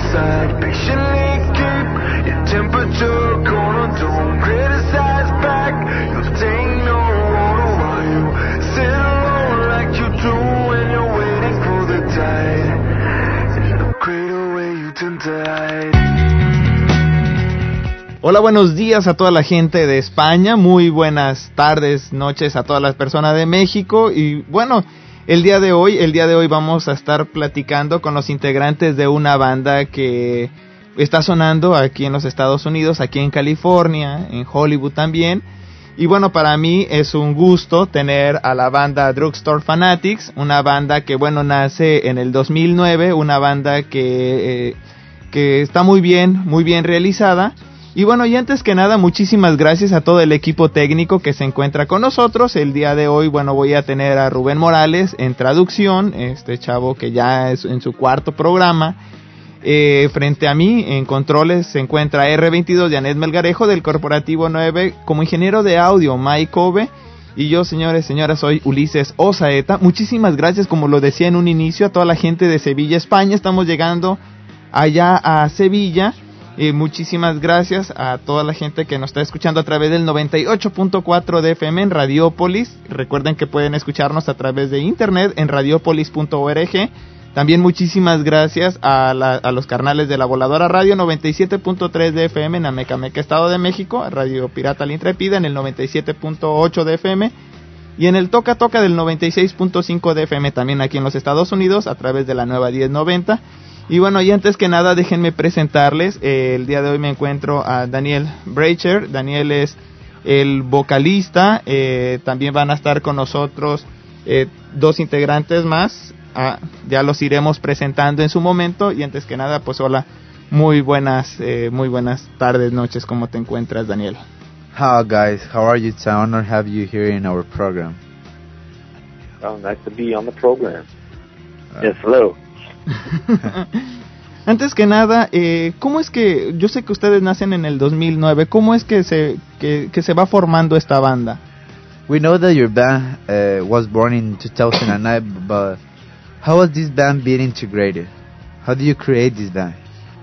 side. Patiently keep your temperature gonna don't criticize back. You'll take no water while you sit alone like you do when you're waiting for the tide. In the cradle where you tend to hide. Hola, buenos días a toda la gente de España, muy buenas tardes, noches a todas las personas de México y bueno, el día de hoy vamos a estar platicando con los integrantes de una banda que está sonando aquí en los Estados Unidos, aquí en California, en Hollywood también. Y bueno, para mí es un gusto tener a la banda Drugstore Fanatics, una banda que bueno, nace en el 2009, una banda que está muy bien realizada. Y bueno, y antes que nada, muchísimas gracias a todo el equipo técnico que se encuentra con nosotros. El día de hoy, bueno, voy a tener a Rubén Morales en traducción, este chavo que ya es en su cuarto programa. Frente a mí, en controles, se encuentra R22 Janet Melgarejo del Corporativo 9, como ingeniero de audio, Mike Kobe. Y yo, señores, señoras, soy Ulises Osaeta. Muchísimas gracias, como lo decía en un inicio, a toda la gente de Sevilla, España. Estamos llegando allá a Sevilla. Muchísimas gracias a toda la gente que nos está escuchando a través del 98.4 de FM en Radiopolis. Recuerden que pueden escucharnos a través de internet en radiopolis.org. También muchísimas gracias a los carnales de la Voladora Radio 97.3 de FM en Amecameca, Estado de México, Radio Pirata La Intrépida en el 97.8 de FM y en el Toca Toca del 96.5 de FM también aquí en los Estados Unidos a través de la nueva 1090. Y bueno, y antes que nada déjenme presentarles, el día de hoy me encuentro a Daniel Brecher. Daniel es el vocalista, también van a estar con nosotros dos integrantes más, ya los iremos presentando en su momento. Y antes que nada, pues hola, muy buenas tardes, noches, ¿cómo te encuentras, Daniel? Hi guys, how are you? It's an honor to have you here in our program. Oh, nice to be on the program. Yes, hello. Antes que nada, ¿cómo es que, yo sé que ustedes nacen en el 2009, ¿cómo es que se va formando esta banda? We know that your band was born in 2009, but how was this band being integrated? How do you create this band?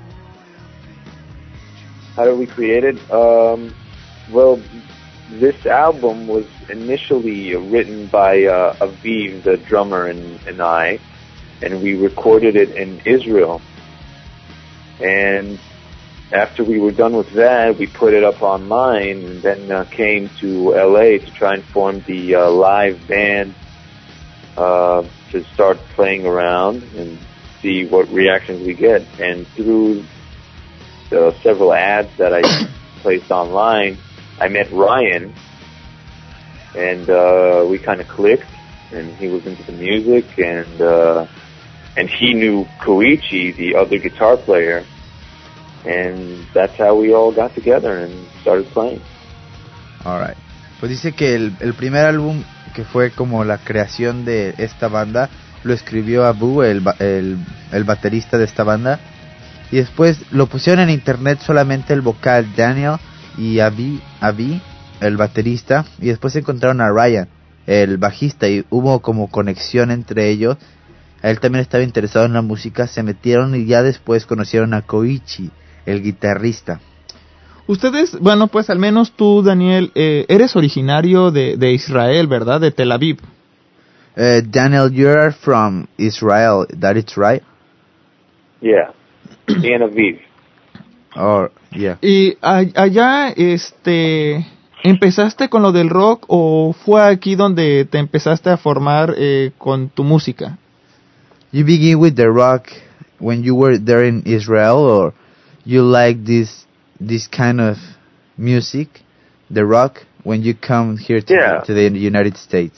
How did we create it? Well, this album was initially written by Aviv, the drummer, and I. And we recorded it in Israel. And after we were done with that, we put it up online and then came to LA to try and form the live band to start playing around and see what reactions we get. And through the several ads that I placed online, I met Ryan, and we kind of clicked, and he was into the music, and he knew Koichi, the other guitar player, and that's how we all got together and started playing. Alright. Pues dice que el primer álbum que fue como la creación de esta banda lo escribió Abu, el baterista de esta banda, y después lo pusieron en internet solamente el vocal Daniel y Avi, el baterista, y después encontraron a Ryan, el bajista, y hubo como conexión entre ellos. Él también estaba interesado en la música, se metieron y ya después conocieron a Koichi, el guitarrista. Ustedes, bueno, pues al menos tú, Daniel, eres originario de Israel, ¿verdad? De Tel Aviv. Daniel, you are from Israel, that is right? Yeah, in Aviv. Oh, yeah. Y allá, ¿empezaste con lo del rock o fue aquí donde te empezaste a formar con tu música? You begin with the rock when you were there in Israel, or you like this kind of music, the rock, when you come here to the United States?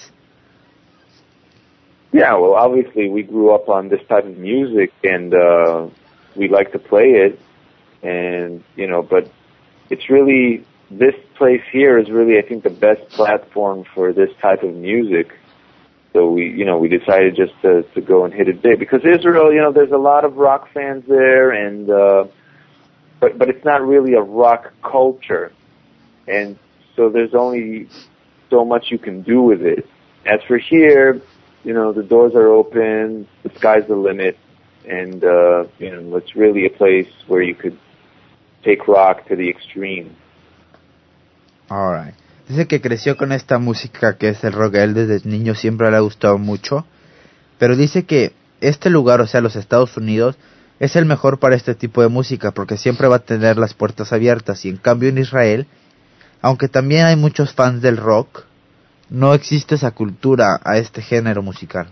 Yeah, well, obviously we grew up on this type of music, and we like to play it, and but it's really, this place here is really, I think, the best platform for this type of music. So we decided just to go and hit it big, because Israel, there's a lot of rock fans there, and but it's not really a rock culture, and so there's only so much you can do with it. As for here, the doors are open, the sky's the limit, and it's really a place where you could take rock to the extreme. Alright. Dice que creció con esta música que es el rock. A él desde niño siempre le ha gustado mucho. Pero dice que este lugar, o sea, los Estados Unidos, es el mejor para este tipo de música porque siempre va a tener las puertas abiertas. Y en cambio en Israel, aunque también hay muchos fans del rock, no existe esa cultura a este género musical.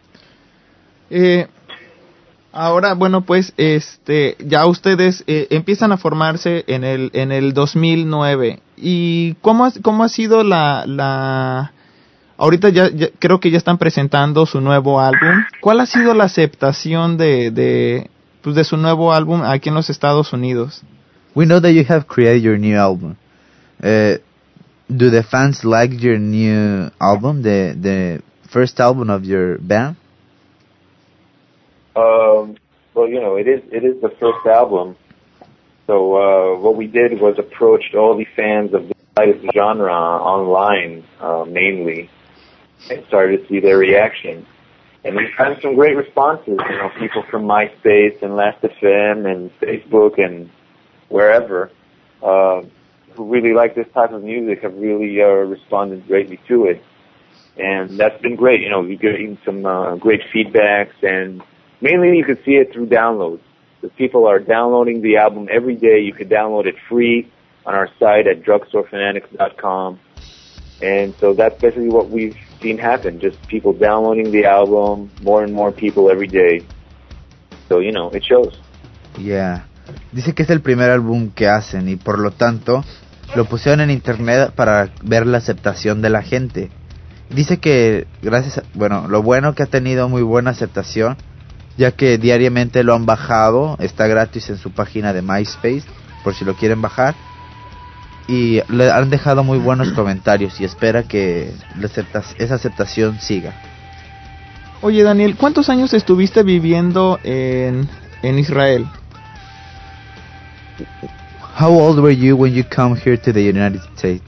Ahora, bueno, pues, ya ustedes empiezan a formarse en el 2009. ¿Y cómo ha sido ahorita ya creo que ya están presentando su nuevo álbum? ¿Cuál ha sido la aceptación de su nuevo álbum aquí en los Estados Unidos? We know that you have created your new album. Do the fans like your new album, the first album of your band? Well, it is the first album. So what we did was approached all the fans of this genre online, mainly, and started to see their reaction. And we've had some great responses. People from MySpace and Last.fm and Facebook and wherever who really like this type of music have really responded greatly to it. And that's been great. We're getting some great feedbacks, and mainly you can see it through downloads. The people are downloading the album every day. You can download it free on our site at drugstorefanatics.com. And so that's basically what we've seen happen. Just people downloading the album, more and more people every day. So, it shows. Yeah. Dice que es el primer álbum que hacen y por lo tanto lo pusieron en internet para ver la aceptación de la gente. Dice que lo bueno que ha tenido muy buena aceptación, ya que diariamente lo han bajado, está gratis en su página de MySpace, por si lo quieren bajar, y le han dejado muy buenos comentarios y espera que esa aceptación siga. Oye, Daniel, ¿cuántos años estuviste viviendo en Israel? How old were you when you come here to the United States?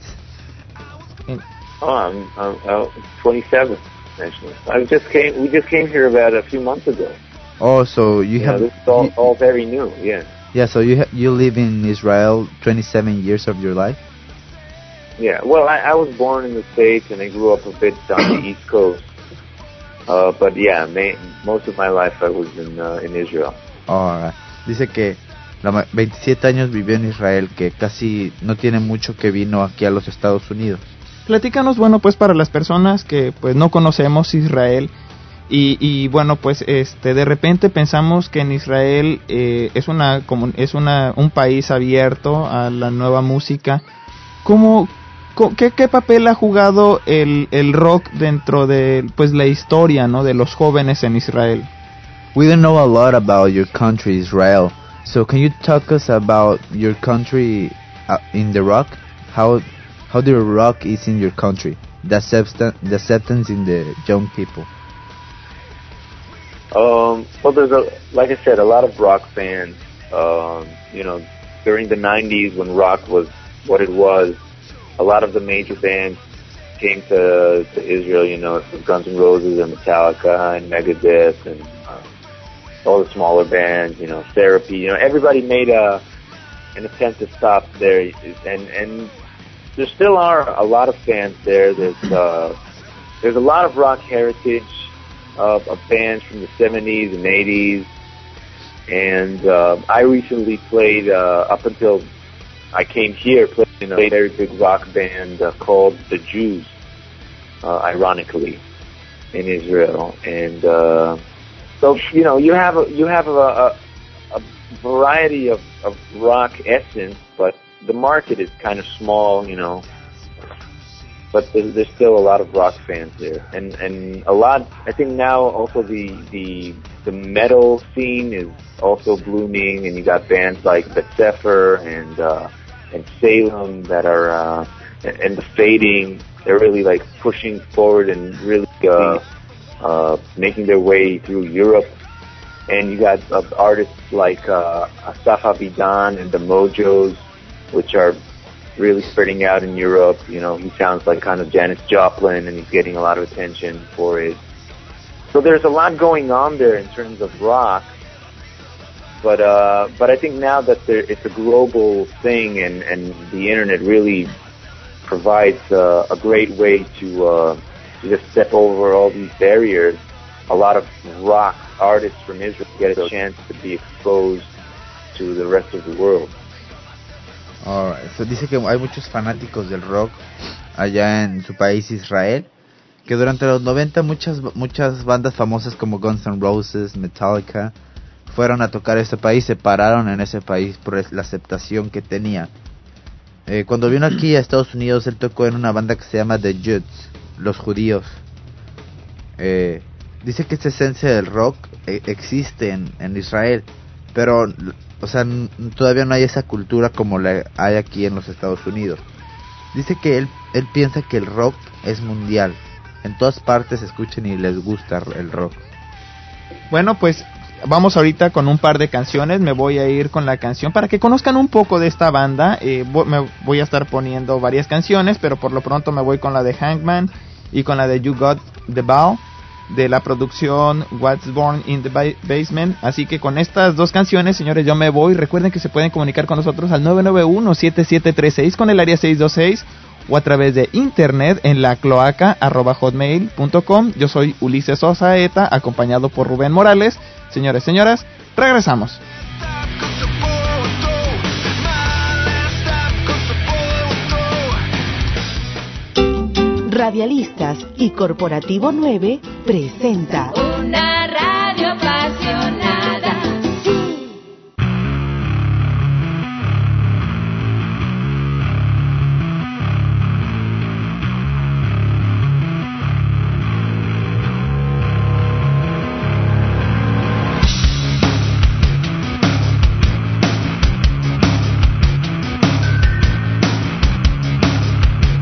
I'm 27, actually. We just came here about a few months ago. Oh, so you have... This is all very new, yeah. Yeah, so you live in Israel 27 years of your life? Yeah, well, I was born in the States and I grew up a bit on the East Coast. But yeah, most of my life I was in Israel. Alright. Dice que 27 años vivió en Israel, que casi no tiene mucho que vino aquí a los Estados Unidos. Platícanos, bueno, pues para las personas que pues no conocemos Israel y bueno, pues de repente pensamos que en Israel es un país abierto a la nueva música. ¿Qué papel ha jugado el rock dentro de pues la historia, ¿no?, de los jóvenes en Israel? We don't know a lot about your country, Israel. So can you talk us about your country in the rock? How the rock is in your country? The acceptance in the young people. Well, there's like I said, a lot of rock fans. During the 90s when rock was what it was, a lot of the major bands came to Israel. Guns N' Roses and Metallica and Megadeth and all the smaller bands, Therapy, everybody made an attempted stop there, and there still are a lot of fans there. There's a lot of rock heritage of bands from the 70s and 80s, and I recently played, up until I came here, played in a very big rock band called The Jews, ironically, in Israel, and so you have a variety of rock essence, but the market is kind of small, but there's still a lot of rock fans there, and a lot. I think now also the metal scene is also blooming, and you got bands like Bet Sefer and Salem that are and the Fading. They're really like pushing forward and really making their way through Europe. And you got artists like Asaf Avidan and the Mojos, which are really spreading out in Europe. He sounds like kind of Janis Joplin, and he's getting a lot of attention for it. So there's a lot going on there in terms of rock, But I think now that it's a global thing, and the internet really provides a great way to just step over all these barriers. A lot of rock artists from Israel get a chance to be exposed to the rest of the world. Alright, so dice que hay muchos fanáticos del rock allá en su país, Israel, que durante los 90 muchas bandas famosas como Guns N' Roses, Metallica, fueron a tocar este país, se pararon en ese país por la aceptación que tenía. Cuando vino aquí a Estados Unidos, él tocó en una banda que se llama The Jews, los judíos. Dice que esta esencia del rock existe en Israel, pero o sea, todavía no hay esa cultura como la hay aquí en los Estados Unidos. Dice que él piensa que el rock es mundial, en todas partes escuchan y les gusta el rock. Bueno, pues vamos ahorita con un par de canciones. Me voy a ir con la canción para que conozcan un poco de esta banda. Me voy a estar poniendo varias canciones, pero por lo pronto me voy con la de Hangman y con la de You Got the Ball, de la producción What's Born in the Basement. Así que con estas dos canciones, señores, yo me voy. Recuerden que se pueden comunicar con nosotros al 991-7736 con el área 626 o a través de internet en la cloaca@hotmail.com. Yo soy Ulises Osaeta, acompañado por Rubén Morales. Señores, señoras, regresamos. Radialistas y Corporativo 9 presenta una radio apasionada. Sí.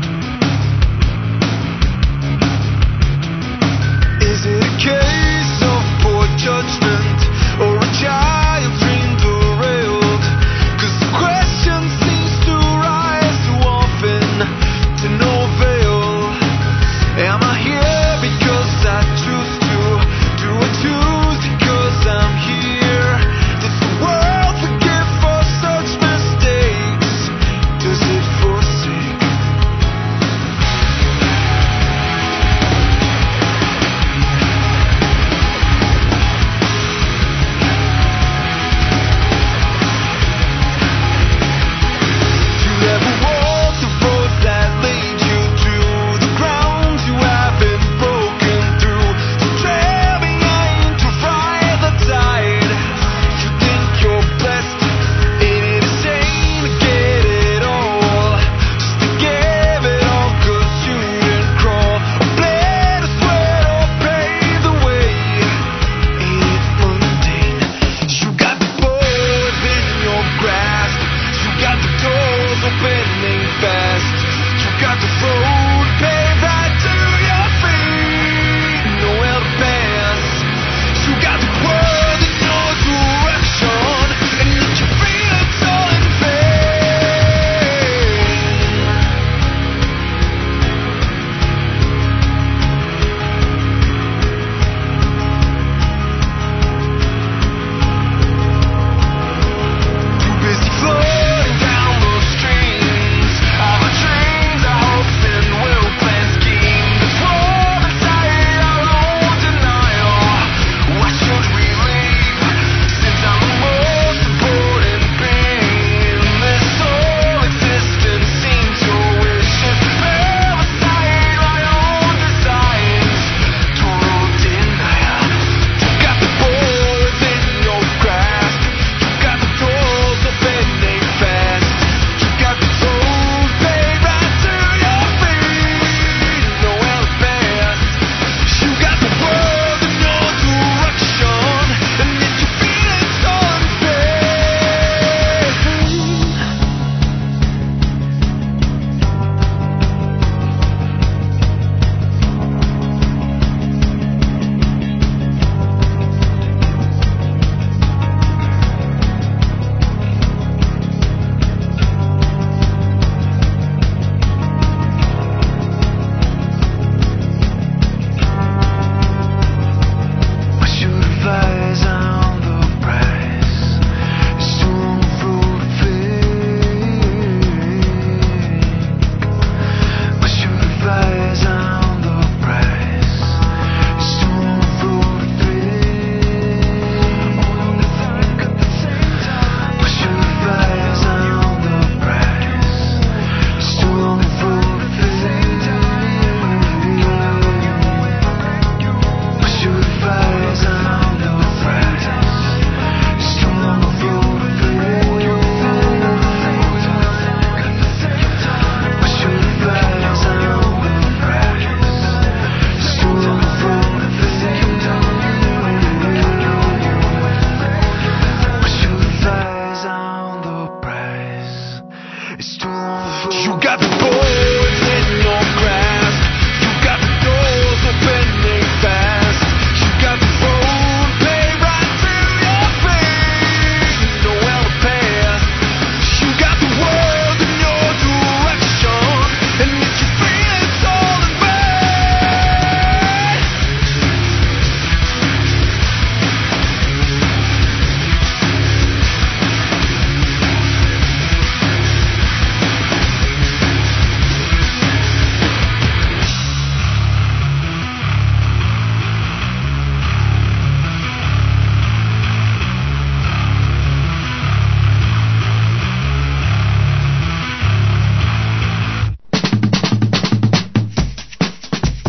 Is it a case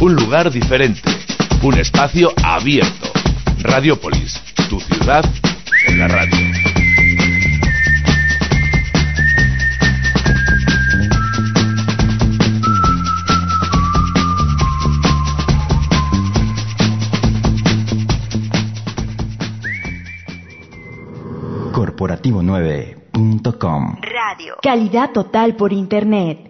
Un lugar diferente, un espacio abierto. Radiopolis, tu ciudad en la radio. Corporativo9.com. Radio. Calidad total por internet.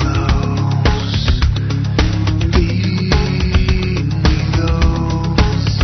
Hold me close, feed me those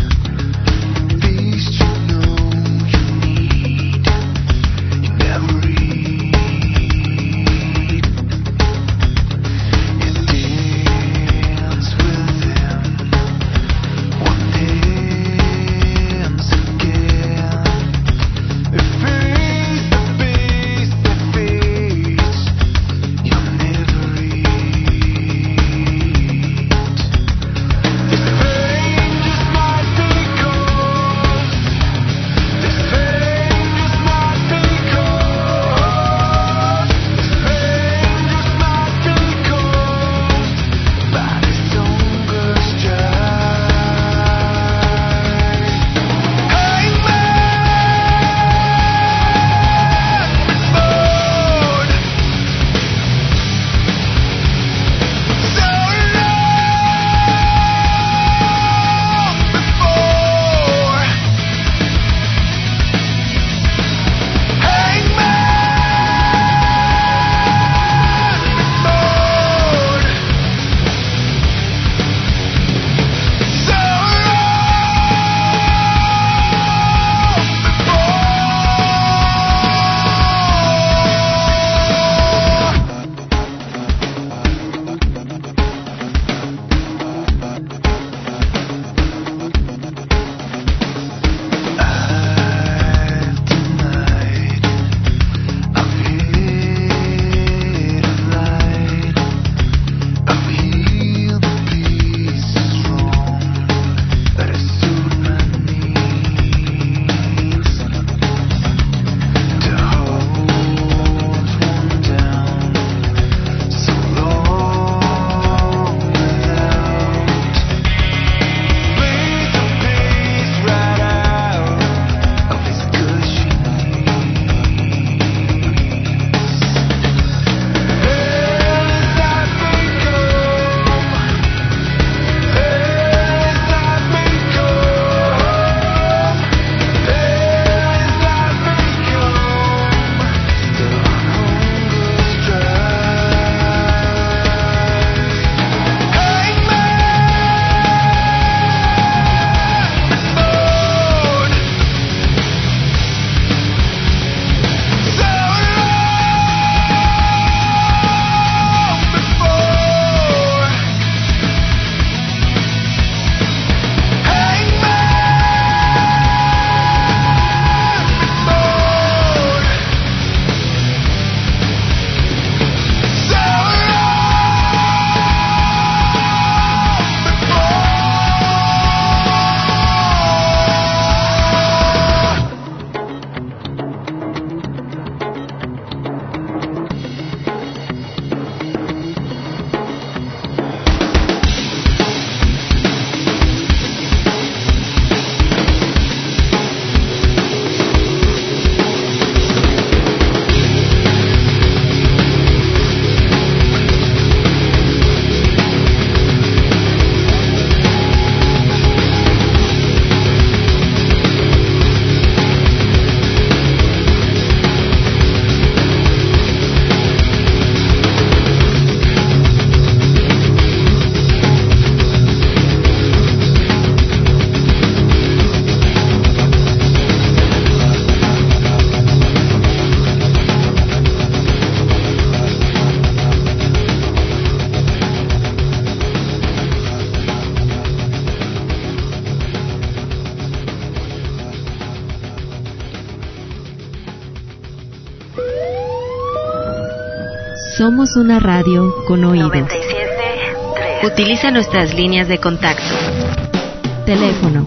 Somos una radio con oídos. 97.3. Utiliza nuestras líneas de contacto. Teléfono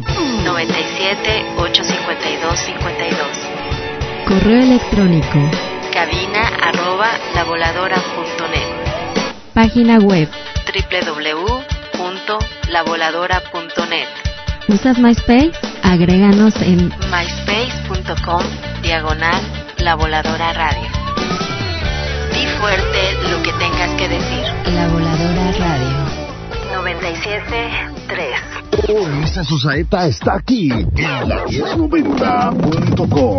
97-852-52. Correo electrónico cabina@lavoladora.net. Página web www.lavoladora.net. ¿Usas MySpace? Agréganos en myspace.com/La Voladora Radio. Di fuerte lo que tengas que decir. La Voladora Radio 97.3. Esta Susaeta está aquí en la 1090.com.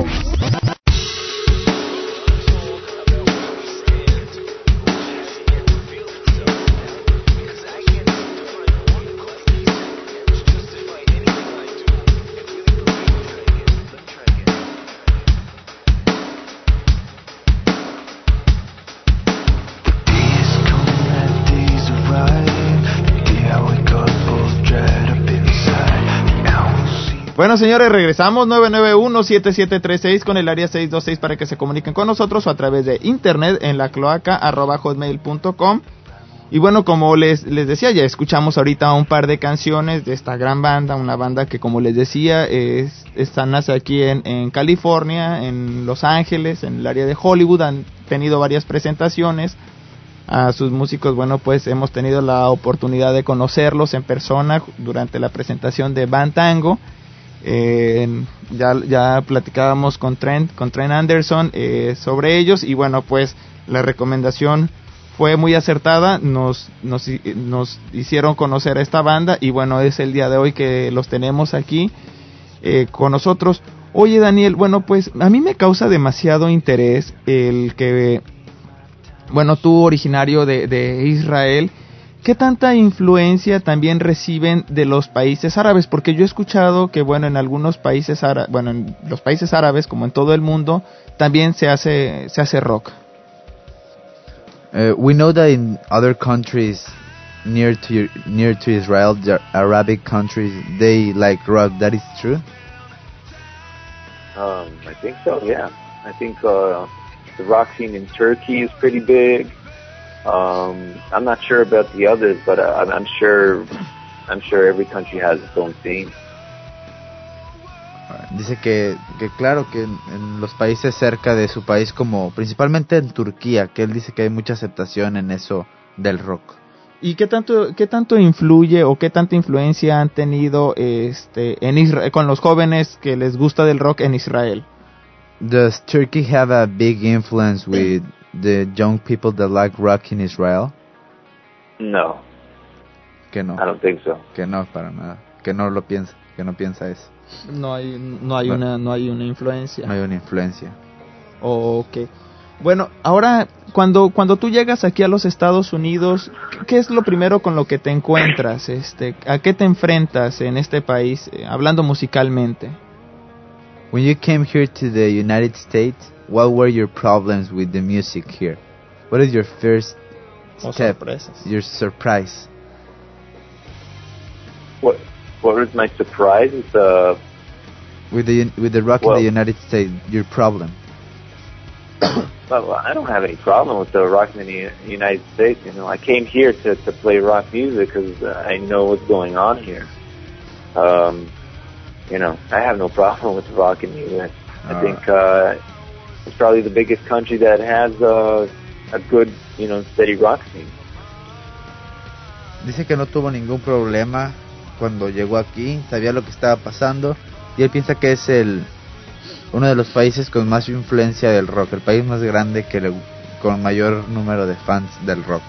Bueno, señores, regresamos 991-7736 con el área 626 para que se comuniquen con nosotros o a través de internet en la cloaca@hotmail.com. Y bueno, como les decía, ya escuchamos ahorita un par de canciones de esta gran banda, una banda que, como les decía, nace aquí en California, en Los Ángeles, en el área de Hollywood. Han tenido varias presentaciones. A sus músicos, bueno, pues hemos tenido la oportunidad de conocerlos en persona durante la presentación de Band Tango. Ya platicábamos con Trent Anderson sobre ellos, y bueno, pues la recomendación fue muy acertada. Nos hicieron conocer a esta banda, y bueno, es el día de hoy que los tenemos aquí con nosotros. Oye, Daniel, bueno, pues a mí me causa demasiado interés el que, bueno, tú, originario de Israel, ¿qué tanta influencia también reciben de los países árabes? Porque yo he escuchado que, bueno, en algunos países en los países árabes, como en todo el mundo, también se hace rock. We know that in other countries near to Israel, the Arabic countries, they like rock. That is true? I think so, yeah. I think the rock scene in Turkey is pretty big. I'm not sure about the others, but I'm sure every country has its own scene. Dice que claro que en los países cerca de su país, como principalmente en Turquía, que él dice que hay mucha aceptación en eso del rock. ¿Y qué tanto influye o qué tanta influencia han tenido en Israel, con los jóvenes que les gusta del rock en Israel? Does Turkey have a big influence with the young people that like rock in Israel? No. Que no. I don't think so. Que no, para nada. Que no lo piensa. Que no piensa eso. No hay una influencia. No hay una influencia. Okay. Bueno, ahora cuando tú llegas aquí a los Estados Unidos, ¿qué es lo primero con lo que te encuentras? ¿A qué te enfrentas en este país, hablando musicalmente? When you came here to the United States, what were your problems with the music here? What is your first step? Your surprise? What was my surprise? With the rock in the United States, your problem? Well, I don't have any problem with the rock in the United States. You know, I came here to play rock music because I know what's going on here. You know, I have no problem with rock in the U.S. I think it's probably the biggest country that has a good, you know, steady rock scene. Dice que no tuvo ningún problema cuando llegó aquí, sabía lo que estaba pasando, y él piensa que es uno de los países con más influencia del rock, el país más grande con mayor número de fans del rock.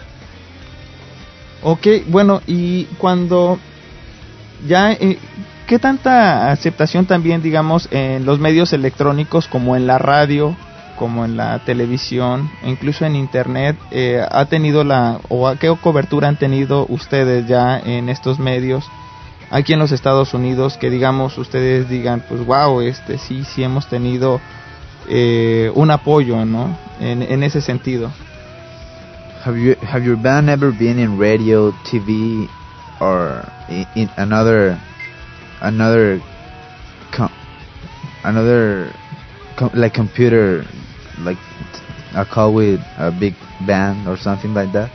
Okay, bueno, y cuando ya ¿qué tanta aceptación también, digamos, en los medios electrónicos, como en la radio, como en la televisión, e incluso en internet, ha tenido qué cobertura han tenido ustedes ya en estos medios aquí en los Estados Unidos, que digamos ustedes digan, pues wow, sí hemos tenido un apoyo, ¿no? En ese sentido. Have your band ever been in radio, TV, or in another like computer, like a call with a big band or something like that?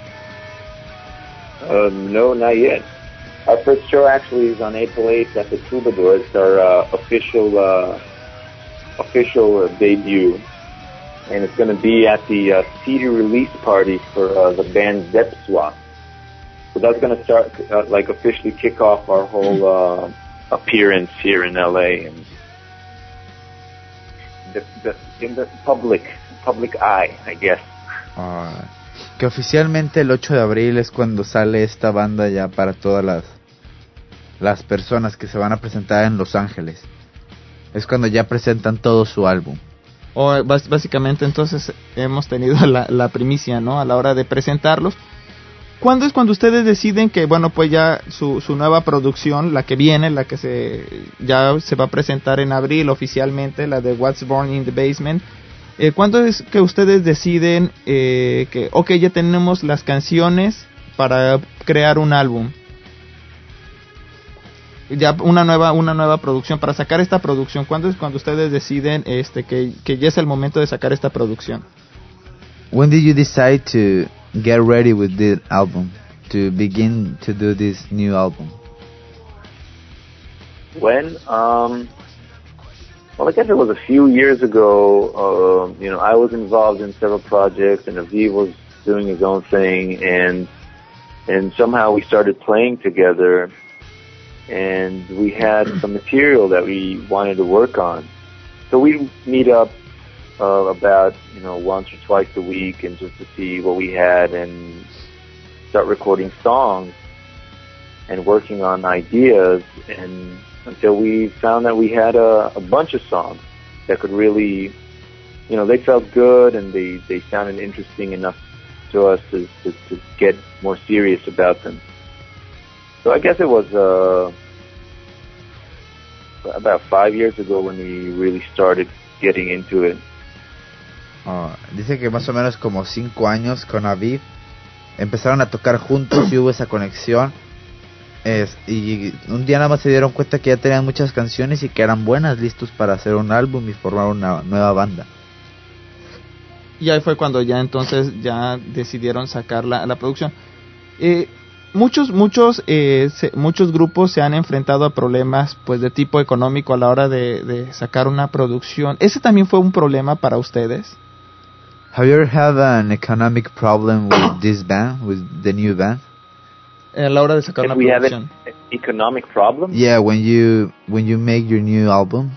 No, not yet. Our first show actually is on April 8th at the Troubadour. It's our official debut, and it's going to be at the CD release party for the band Zepswa. So that's going to start, officially kick off our whole appearance here in LA and in the public eye, I guess. Que oficialmente el 8 de abril es cuando sale esta banda ya para todas las personas que se van a presentar en Los Ángeles. Es cuando ya presentan todo su álbum. Básicamente entonces hemos tenido la primicia, ¿no? A la hora de presentarlos. ¿Cuándo es cuando ustedes deciden que, bueno, pues ya su nueva producción, la que viene, la que ya se va a presentar en abril oficialmente, la de What's Born in the Basement? ¿Cuándo es que ustedes deciden que, okay, ya tenemos las canciones para crear un álbum? Ya una nueva producción, para sacar esta producción. ¿Cuándo es cuando ustedes deciden que ya es el momento de sacar esta producción? When did you decide to get ready with this album, to begin to do this new album? When? Well, I guess it was a few years ago. I was involved in several projects, and Aviv was doing his own thing, and somehow we started playing together, and we had some material that we wanted to work on. So we meet up about once or twice a week, and just to see what we had, and start recording songs and working on ideas, and until we found that we had a bunch of songs that could really, they felt good, and they sounded interesting enough to us to get more serious about them. So I guess it was about 5 years ago when we really started getting into it. Dice que más o menos como 5 años con Aviv empezaron a tocar juntos y hubo esa conexión. Y un día nada más se dieron cuenta que ya tenían muchas canciones y que eran buenas, listos para hacer un álbum y formar una nueva banda. Y ahí fue cuando ya entonces ya decidieron sacar la producción. Muchos grupos se han enfrentado a problemas pues de tipo económico a la hora de sacar una producción. ¿Ese también fue un problema para ustedes? Have you ever had an economic problem with this band, with the new band? A la hora de sacar una producción. Have an economic problem? Yeah, when you make your new album.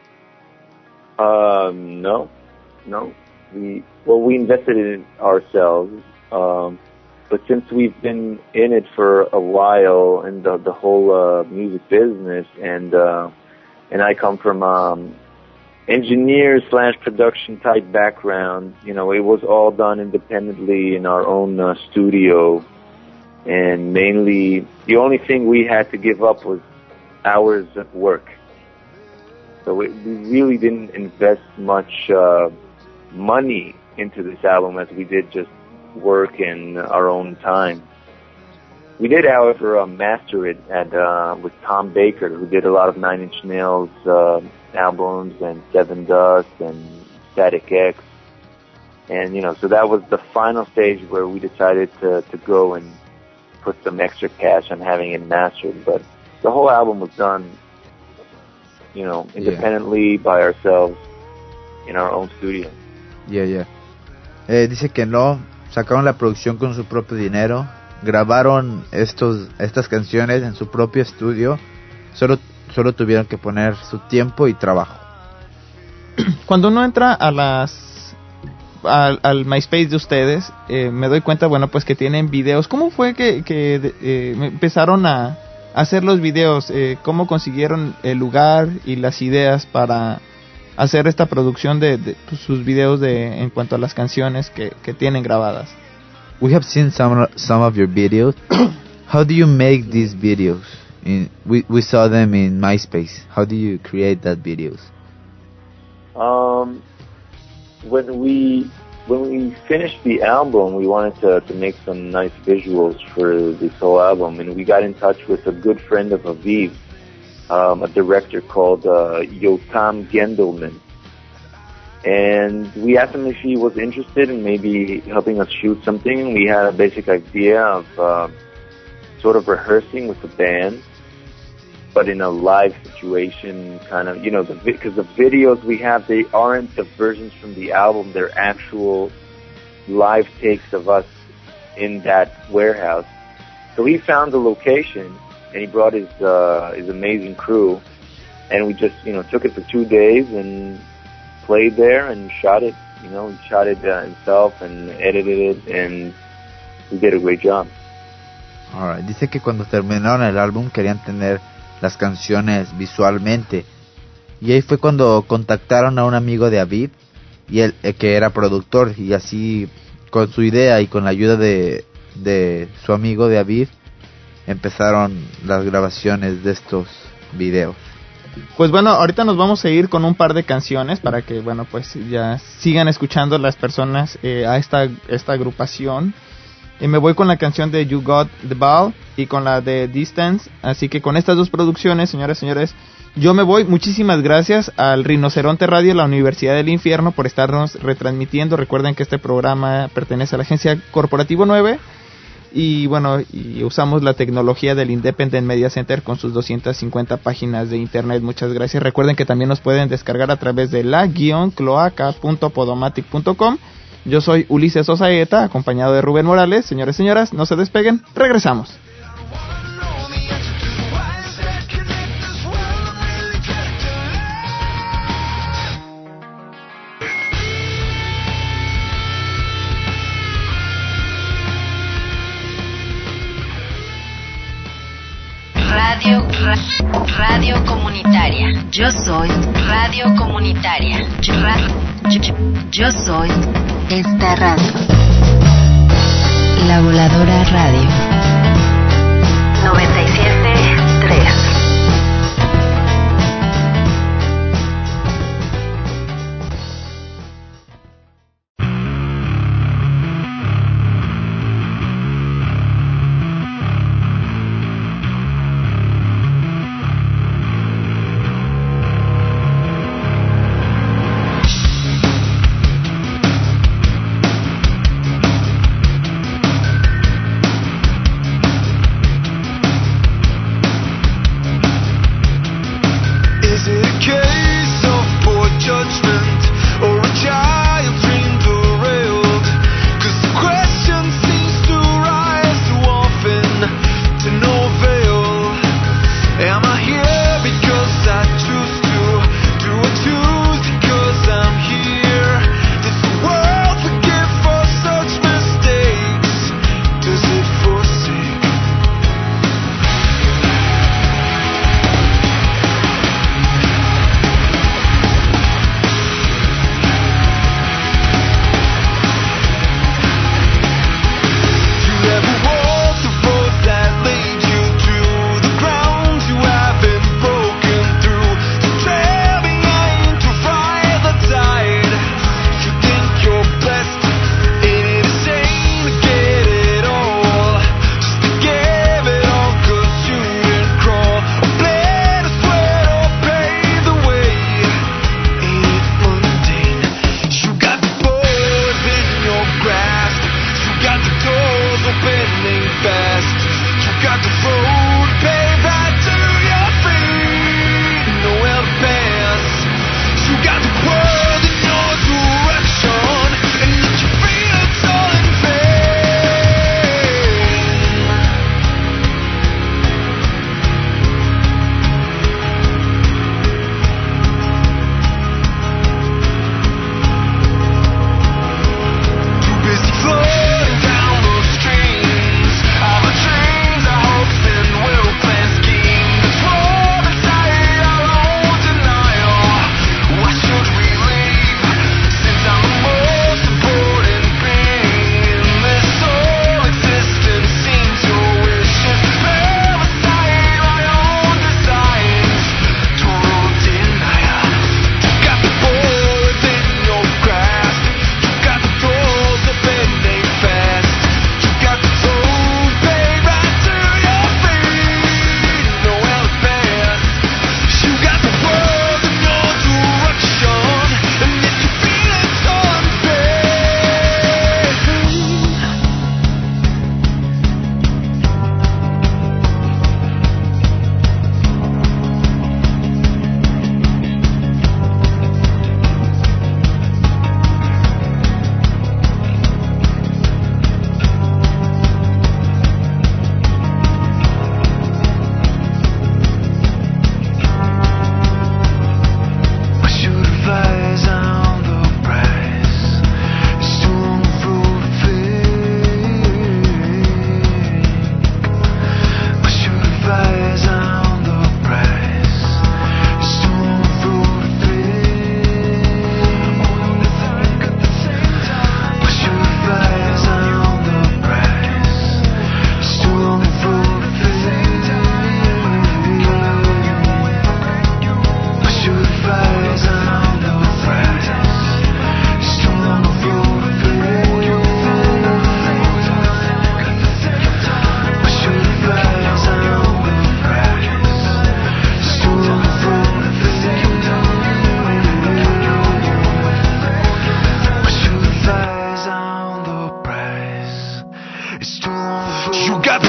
No. We invested in it ourselves. But since we've been in it for a while in the whole music business, and I come from engineer/production type background, it was all done independently in our own studio, and mainly the only thing we had to give up was hours of work. So we really didn't invest much money into this album as we did just work in our own time. We did, however, master it with Tom Baker, who did a lot of Nine Inch Nails albums, and Seven Dust, and Static X. And, so that was the final stage where we decided to go and put some extra cash on having it mastered. But the whole album was done, independently by ourselves in our own studio. Yeah. Dice que no, sacaron la producción con su propio dinero, grabaron estas canciones en su propio estudio, solo tuvieron que poner su tiempo y trabajo. Cuando uno entra al MySpace de ustedes, me doy cuenta, bueno, pues que tienen videos. ¿Cómo fue que empezaron a hacer los videos? ¿Cómo consiguieron el lugar y las ideas para hacer esta producción de sus videos en cuanto a las canciones que tienen grabadas? We have seen some of your videos. How do you make these videos? We saw them in MySpace. How do you create that videos? When we finished the album, we wanted to make some nice visuals for this whole album, and we got in touch with a good friend of Aviv, a director called Yotam Gendelman. And we asked him if he was interested in maybe helping us shoot something. We had a basic idea of sort of rehearsing with the band, but in a live situation, kind of, because the videos we have, they aren't the versions from the album. They're actual live takes of us in that warehouse. So he found the location, and he brought his amazing crew, and we just, took it for 2 days and played there and shot it. He shot it himself and edited it, and we did a great job. Alright. Dice que cuando terminaron el álbum querían tener las canciones visualmente, y ahí fue cuando contactaron a un amigo de Aviv, y él que era productor, y así con su idea y con la ayuda de su amigo de Aviv empezaron las grabaciones de estos videos. Pues bueno, ahorita nos vamos a ir con un par de canciones para que, bueno, pues ya sigan escuchando las personas a esta agrupación. Me voy con la canción de You Got the Ball y con la de Distance. Así que con estas dos producciones, señores, yo me voy. Muchísimas gracias al Rinoceronte Radio, la Universidad del Infierno, por estarnos retransmitiendo. Recuerden que este programa pertenece a la agencia Corporativo 9. Y bueno, y usamos la tecnología del Independent Media Center con sus 250 páginas de internet. Muchas gracias. Recuerden que también nos pueden descargar a través de la-cloaca.podomatic.com. Yo soy Ulises Osaeta, acompañado de Rubén Morales. Señores, señoras, no se despeguen. Regresamos. Radio comunitaria. Yo soy radio comunitaria. Yo soy esta radio. La Voladora Radio 97.3.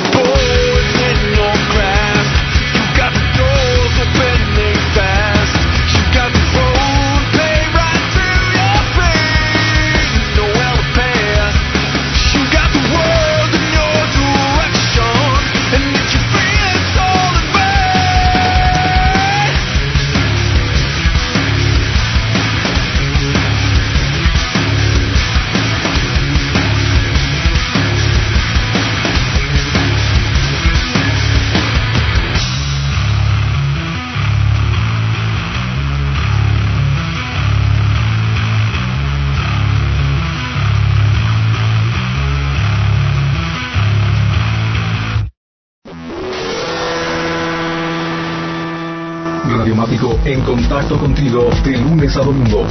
Radiomático en contacto contigo de lunes a domingo.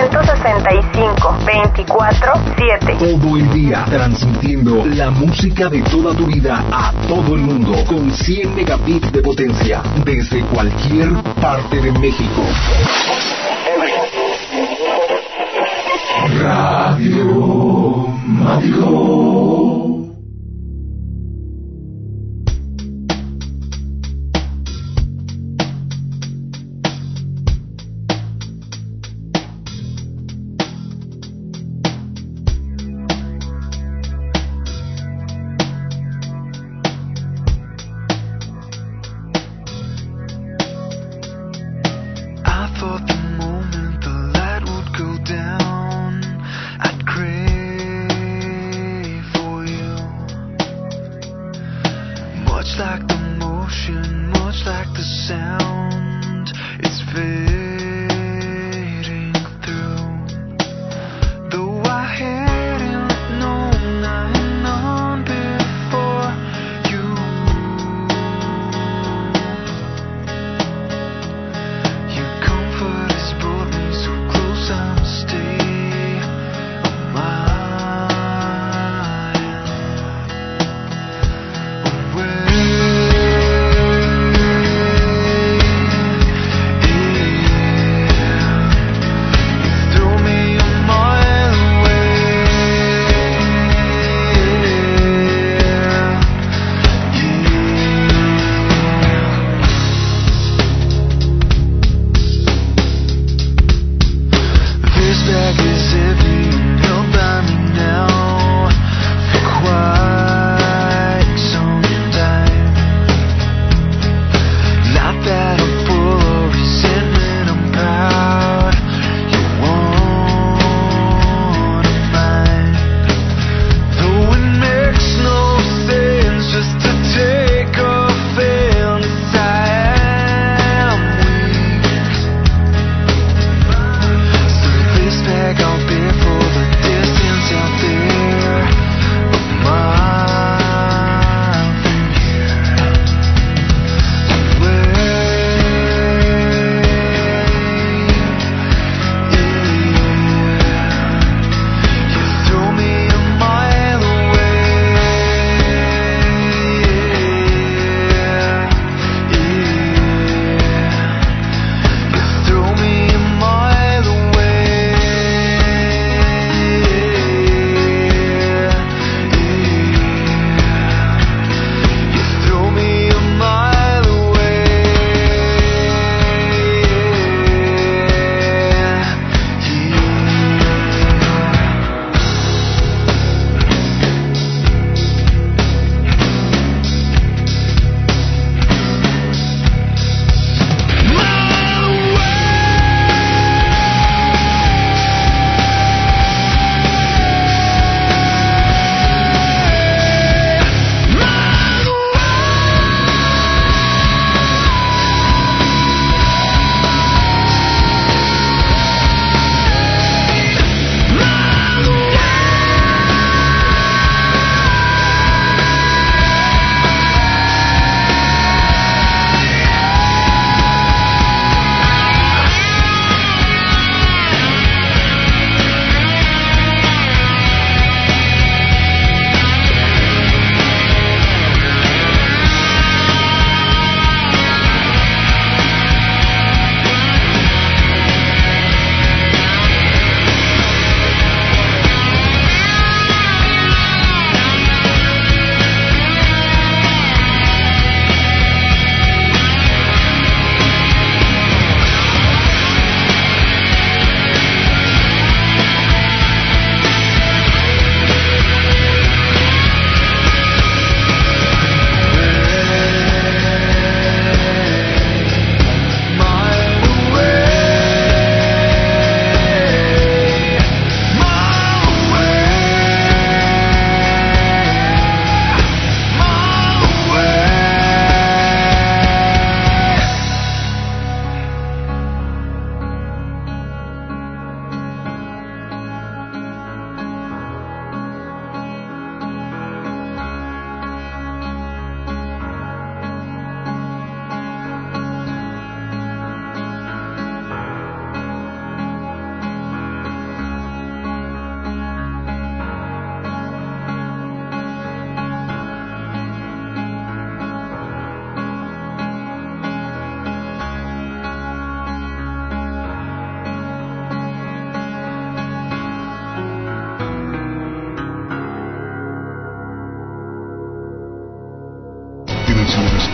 365-24-7. Todo el día transmitiendo la música de toda tu vida a todo el mundo con 100 megabits de potencia desde cualquier parte de México. Radiomático.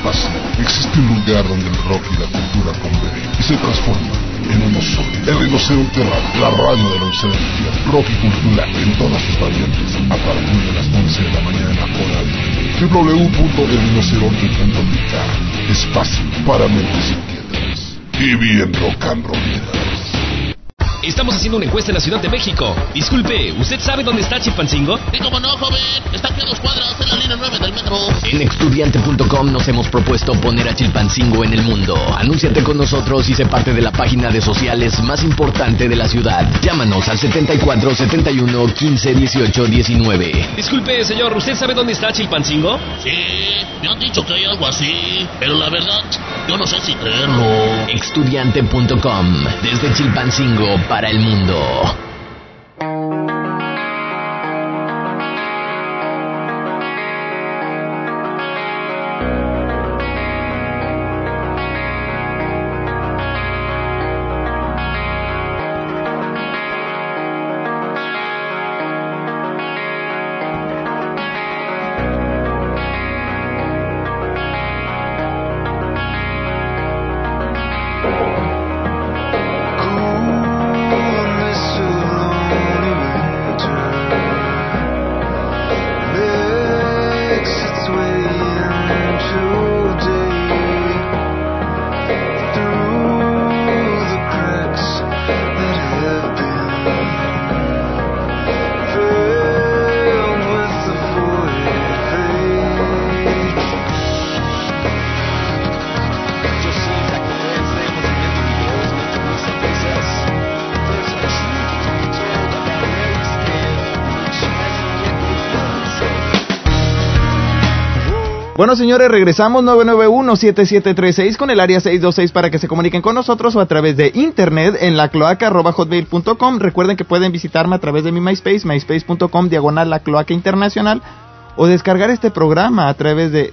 espacio existe un lugar donde el rock y la cultura conviven y se transforman en uno solo. El Rinoceronte Radio, la radio de los energías, rock y cultura en todas sus variantes, a partir de las 11 de la mañana hora de www.elrinoceronte.tk. Espacio para mentes inquietas y bien rock and rolleras. Estamos haciendo una encuesta en la Ciudad de México. Disculpe, ¿usted sabe dónde está Chilpancingo? Sí, como no, joven. Está aquí a 2 cuadras en la línea 9 del metro. En estudiante.com nos hemos propuesto poner a Chilpancingo en el mundo. Anúnciate con nosotros y sé parte de la página de sociales más importante de la ciudad. Llámanos al 74 71 15 18 19. Disculpe, señor, ¿usted sabe dónde está Chilpancingo? Sí, me han dicho que hay algo así, pero la verdad, yo no sé si creerlo. Estudiante.com, desde Chilpancingo para el mundo. Bueno, señores, regresamos 991-7736 con el área 626 para que se comuniquen con nosotros o a través de internet en lacloaca@hotmail.com. Recuerden que pueden visitarme a través de mi MySpace, myspace.com/la cloaca internacional, o descargar este programa a través de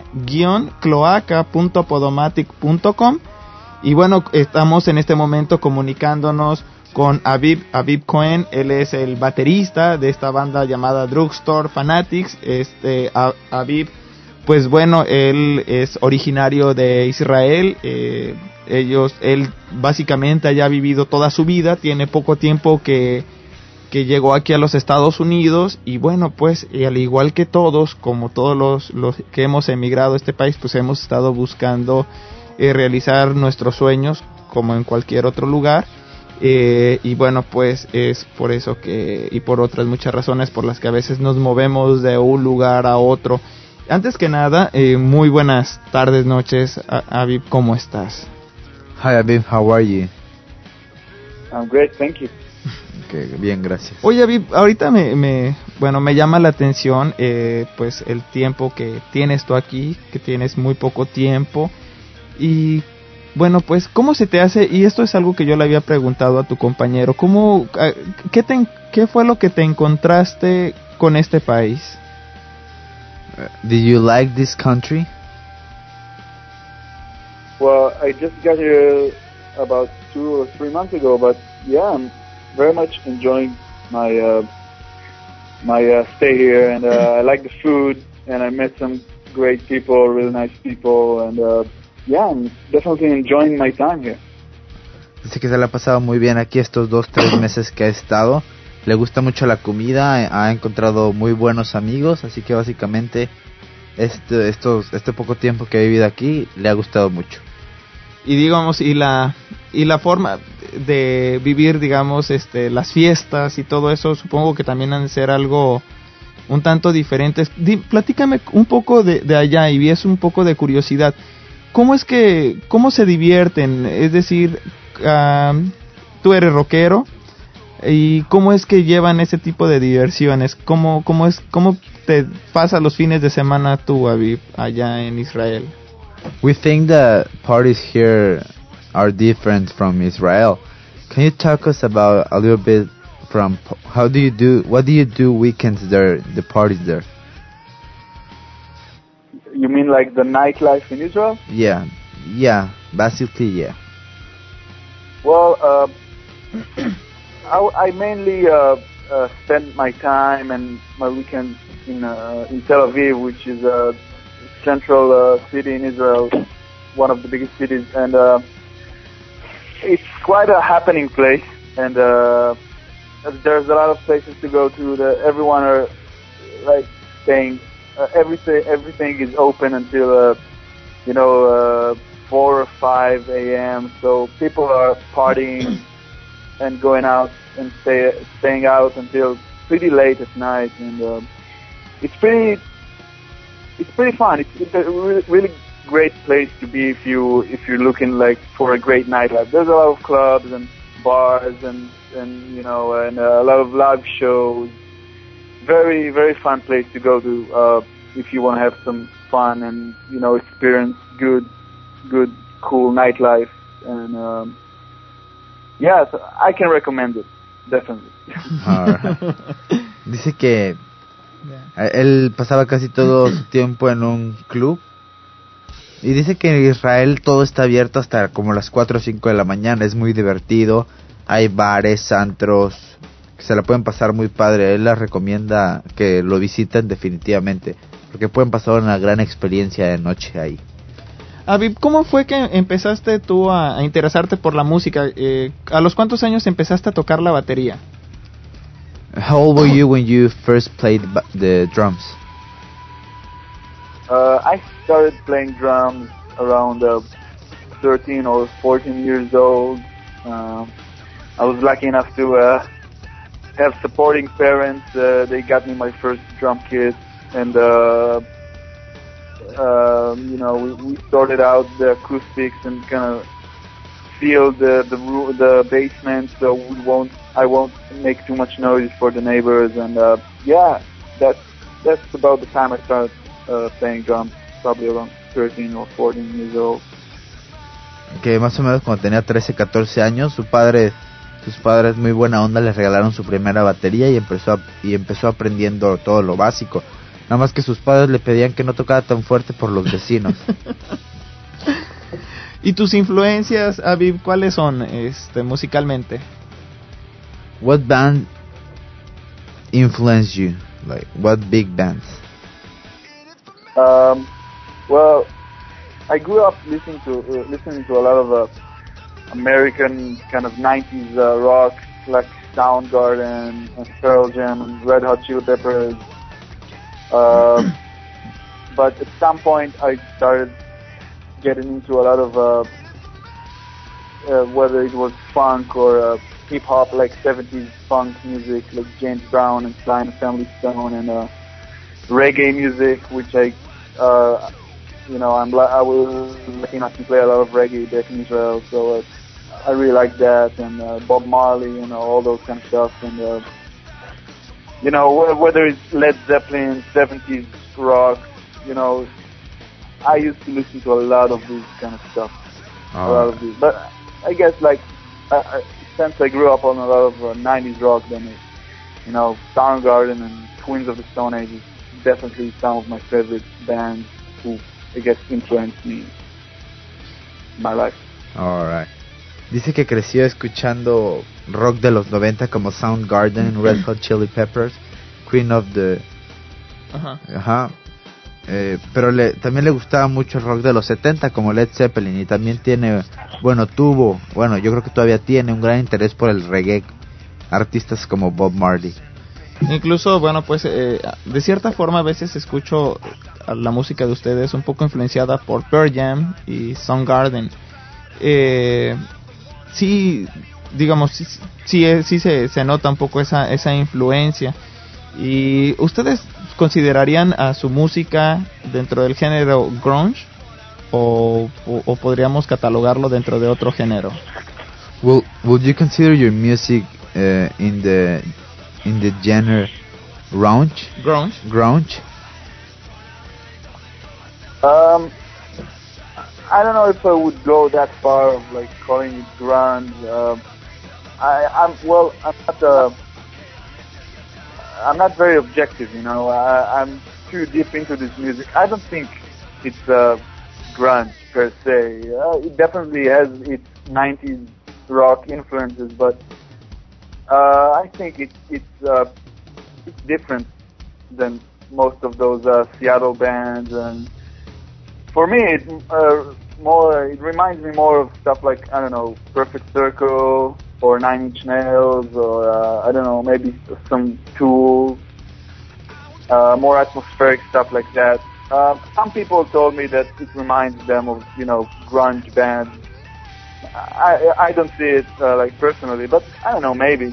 la-cloaca.podomatic.com. Y bueno, estamos en este momento comunicándonos con Aviv Cohen. Él es el baterista de esta banda llamada Drugstore Fanatics. Aviv, pues bueno, él es originario de Israel. Él básicamente haya vivido toda su vida, tiene poco tiempo que llegó aquí a los Estados Unidos, y bueno, pues al igual que todos, como todos los que hemos emigrado a este país, pues hemos estado buscando realizar nuestros sueños como en cualquier otro lugar. Y bueno, pues es por eso que, y por otras muchas razones por las que a veces nos movemos de un lugar a otro. Antes que nada, muy buenas tardes, noches, Aviv, ¿cómo estás? Hi Aviv, how are you? I'm great, thank you. Okay, bien, gracias. Oye, Aviv, ahorita me llama la atención pues el tiempo que tienes tú aquí, que tienes muy poco tiempo, y bueno, pues ¿cómo se te hace? Y esto es algo que yo le había preguntado a tu compañero, ¿qué fue lo que te encontraste con este país? Did you like this country? Well, I just got here about 2 or 3 months ago, but yeah, I'm very much enjoying my stay here, and I like the food, and I met some great people, really nice people, and yeah, I'm definitely enjoying my time here. Dice que se le ha pasado muy bien aquí estos 2-3 meses que ha estado. Le gusta mucho la comida, ha encontrado muy buenos amigos, así que básicamente este poco tiempo que ha vivido aquí le ha gustado mucho. Y digamos, y la forma de vivir, digamos, las fiestas y todo eso, supongo que también han de ser algo un tanto diferentes. Platícame un poco de allá, y es un poco de curiosidad. ¿Cómo se divierten? Es decir, tú eres rockero, ¿y cómo es que llevan ese tipo de diversiones? ¿Cómo te pasas los fines de semana tú, Aviv, allá en Israel? We think the parties here are different from Israel. Can you talk us about a little bit from what do you do weekends there, the parties there? You mean like the nightlife in Israel? Yeah, basically, yeah. Well, I mainly spend my time and my weekends in Tel Aviv, which is central city in Israel, one of the biggest cities, and it's quite a happening place. And there's a lot of places to go to. Everyone are like staying. Everything is open until 4 or 5 a.m. So people are partying and going out and staying out until pretty late at night, and it's pretty fun. It's a really great place to be if you're looking like for a great nightlife. There's a lot of clubs and bars and a lot of live shows. Very, very fun place to go to if you want to have some fun and experience good, cool nightlife. And so I can recommend it, definitely. Dice que él pasaba casi todo su tiempo en un club y dice que en Israel todo está abierto hasta como las 4 o 5 de la mañana. Es muy divertido, hay bares, antros, que se la pueden pasar muy padre. Él les recomienda que lo visiten definitivamente, porque pueden pasar una gran experiencia de noche ahí. Aviv, ¿cómo fue que empezaste tú a interesarte por la música? ¿A los cuántos años empezaste a tocar la batería? How old were you when you first played the drums? I started playing drums around 13 or 14 years old. I was lucky enough to have supporting parents. They got me my first drum kit, and we sorted out the acoustics and kind of filled the basement so I won't make too much noise for the neighbors, and that's about the time I started playing drums, probably around 13 or 14 years old. Que más o menos cuando tenía 13, 14 años, sus padres muy buena onda les regalaron su primera batería y empezó aprendiendo todo lo básico. Nada más que sus padres le pedían que no tocara tan fuerte por los vecinos. ¿Y tus influencias, Aviv, cuáles son musicalmente? What band influenced you? Like, what big bands? Well, I grew up listening to a lot of American kind of 90s rock, like Soundgarden and Pearl Jam and Red Hot Chili Peppers. But at some point I started getting into a lot of whether it was funk or hip hop, like 70s funk music, like James Brown and Sly and the Family Stone, and reggae music, which I was lucky enough to play a lot of reggae back in Israel, so I really like that, and Bob Marley, all those kind of stuff, and whether it's Led Zeppelin, 70s rock, I used to listen to a lot of this kind of stuff, a lot of this. But I guess since I grew up on a lot of 90s rock, then Soundgarden and Queens of the Stone Age is definitely some of my favorite bands who, I guess, influenced me in my life. Alright. Dice que creció escuchando rock de los 90 como Soundgarden, Red Hot Chili Peppers, Queen of the... pero también le gustaba mucho el rock de los 70 como Led Zeppelin, y también yo creo que todavía tiene un gran interés por el reggae, artistas como Bob Marley. Incluso, de cierta forma a veces escucho la música de ustedes un poco influenciada por Pearl Jam y Soundgarden. Sí, digamos, sí se nota un poco esa influencia. ¿Y ustedes considerarían a su música dentro del género grunge o podríamos catalogarlo dentro de otro género? Would you consider your music in the genre grunge? Grunge? I don't know if I would go that far of calling it grunge. I'm not very objective, I'm too deep into this music. I don't think it's grunge per se. It definitely has its 90s rock influences, but I think it's different than most of those Seattle bands and for me, it reminds me more of stuff like, I don't know, Perfect Circle or Nine Inch Nails or I don't know, maybe some Tool, more atmospheric stuff like that. Some people told me that it reminds them of, grunge bands. I don't see it like personally, but I don't know, maybe.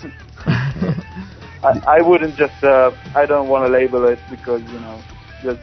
I wouldn't just, I don't want to label it because, just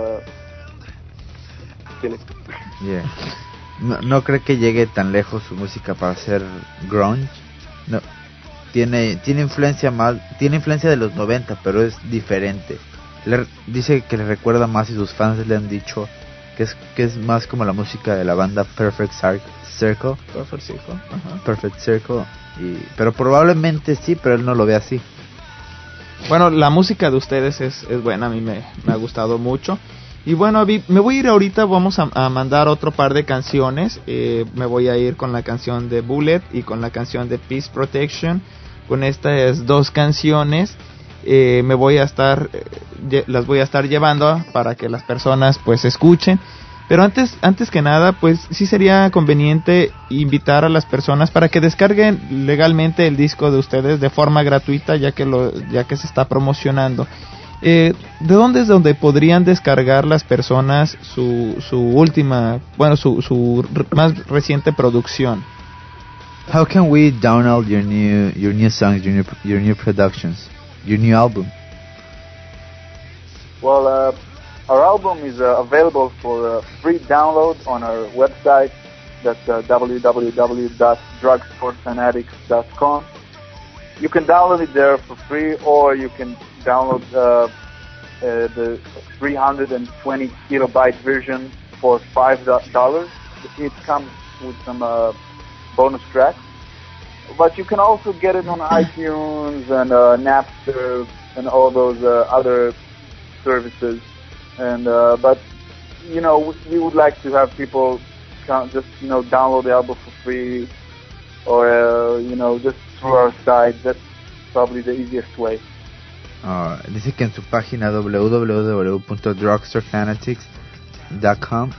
silly. Yeah. No creo que llegue tan lejos su música para ser grunge. No. Tiene influencia de los 90, pero es diferente. Dice que le recuerda más y sus fans le han dicho que es más como la música de la banda Perfect Circle. Perfect Circle. Pero probablemente sí, pero él no lo ve así. Bueno, la música de ustedes es buena, a mí me ha gustado mucho. Y bueno, me voy a ir ahorita, vamos a mandar otro par de canciones. Me voy a ir con la canción de Bullet y con la canción de Peace Protection. Con estas dos canciones las voy a estar llevando para que las personas pues escuchen. Pero antes que nada, pues sí sería conveniente invitar a las personas para que descarguen legalmente el disco de ustedes de forma gratuita, ya que se está promocionando. ¿De dónde es donde podrían descargar las personas su última, su más reciente producción? How can we download your new songs, your new productions, your new album? Well, our album is available for free download on our website. That's www.drugstorefanatics.com. You can download it there for free, or you can download the 320 kilobyte version for $5. It comes with some bonus tracks. But you can also get it on iTunes and Napster and all those other services. And but we would like to have people just download the album for free, or just through our site. That's probably the easiest way. Dice que en su página www.drugstorefanatics.com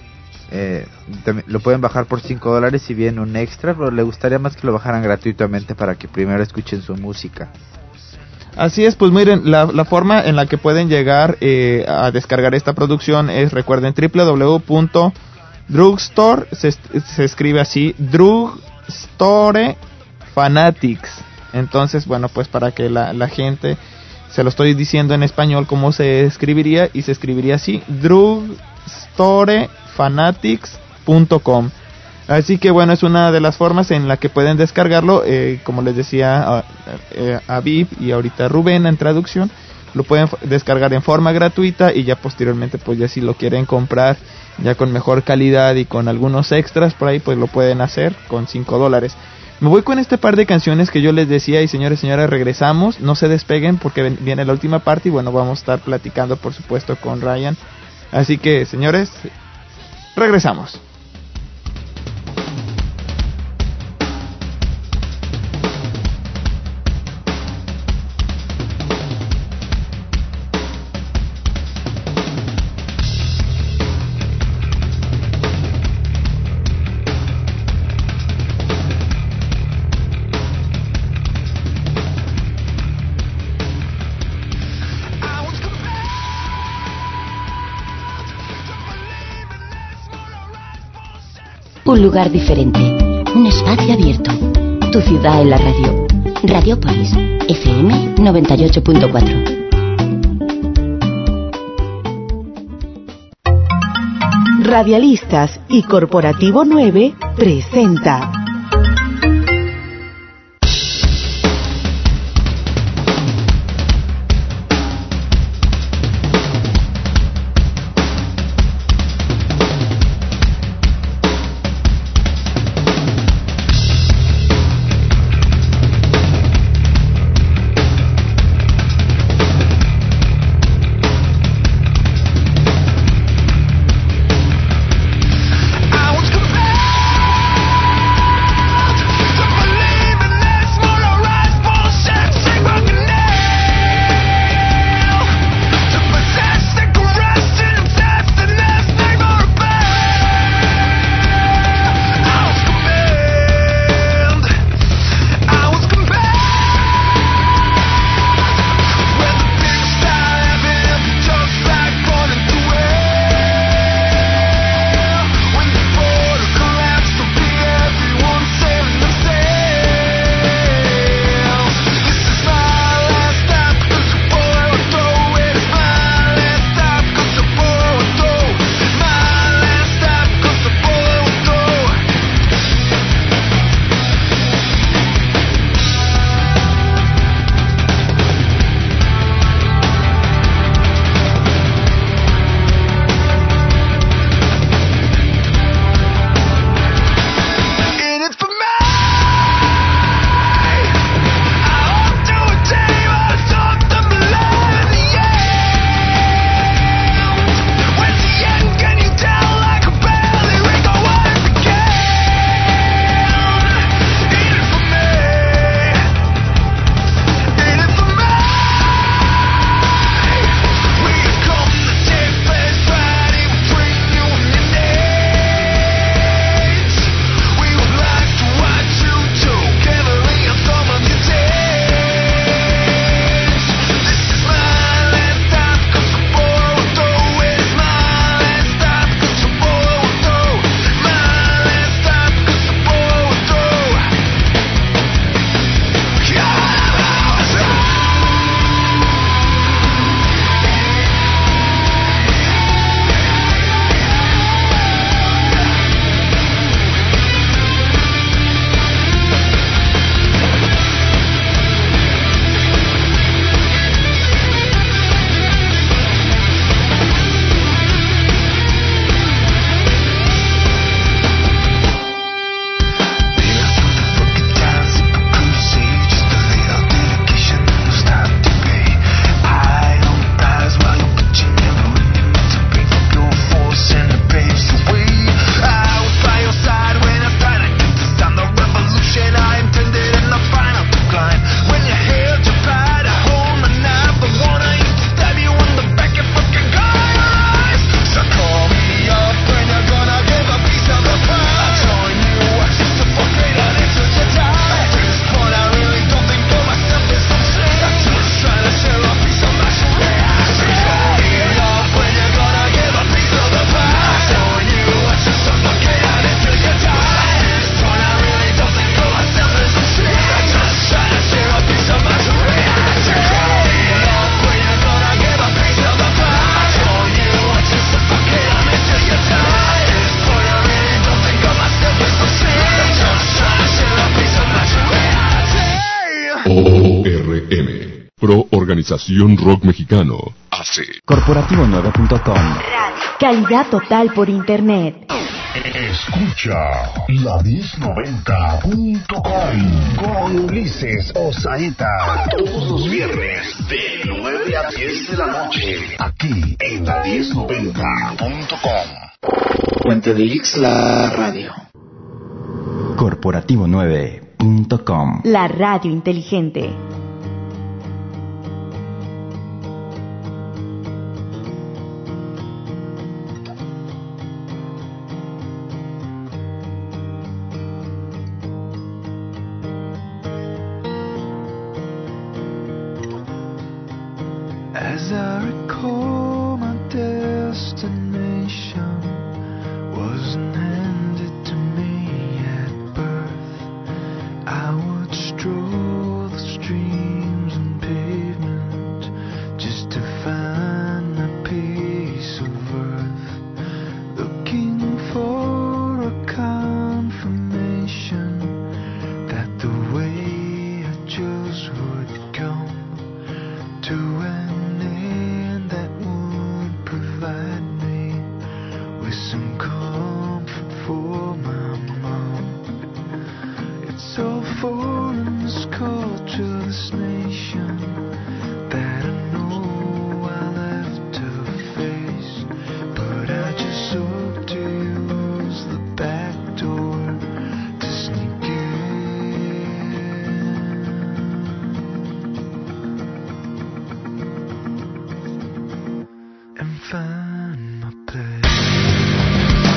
lo pueden bajar por $5 y viene un extra, pero le gustaría más que lo bajaran gratuitamente para que primero escuchen su música. Así es, pues miren, la forma en la que pueden llegar a descargar esta producción es, recuerden, www.drugstore, se escribe así, Drugstore Fanatics. Entonces, bueno, pues para que la gente, se lo estoy diciendo en español cómo se escribiría, y se escribiría así, drugstorefanatics.com. Así que bueno, es una de las formas en la que pueden descargarlo. Como les decía a Viv y ahorita Rubén en traducción, lo pueden descargar en forma gratuita, y ya posteriormente pues ya si lo quieren comprar ya con mejor calidad y con algunos extras por ahí, pues lo pueden hacer con $5. Me voy con este par de canciones que yo les decía, y señores y señoras, regresamos, no se despeguen porque viene la última parte, y bueno, vamos a estar platicando por supuesto con Ryan. Así que señores, regresamos. Un lugar diferente, un espacio abierto. Tu ciudad en la radio. Radiopolis, FM 98.4. Radialistas y Corporativo 9 presenta Pro Organización Rock Mexicano. AC. Corporativo9.com. Calidad total por internet. Escucha la 1090.com con Ulises Osaeta. Todos los viernes de 9 a 10 de la noche. Aquí en la 1090.com. Puente de Ixtla Radio. Corporativo9.com. La radio inteligente. As I recall, my destination wasn't handed to me at birth. I would stroll the streams and pavement just to find my piece of earth, looking for a confirmation that the way I chose would come to an end that would provide me with some comfort for my mom. It's so foreign, this culture, this nation, that I know I'll have to face, but I just hope to use the back door to sneak in and find my place.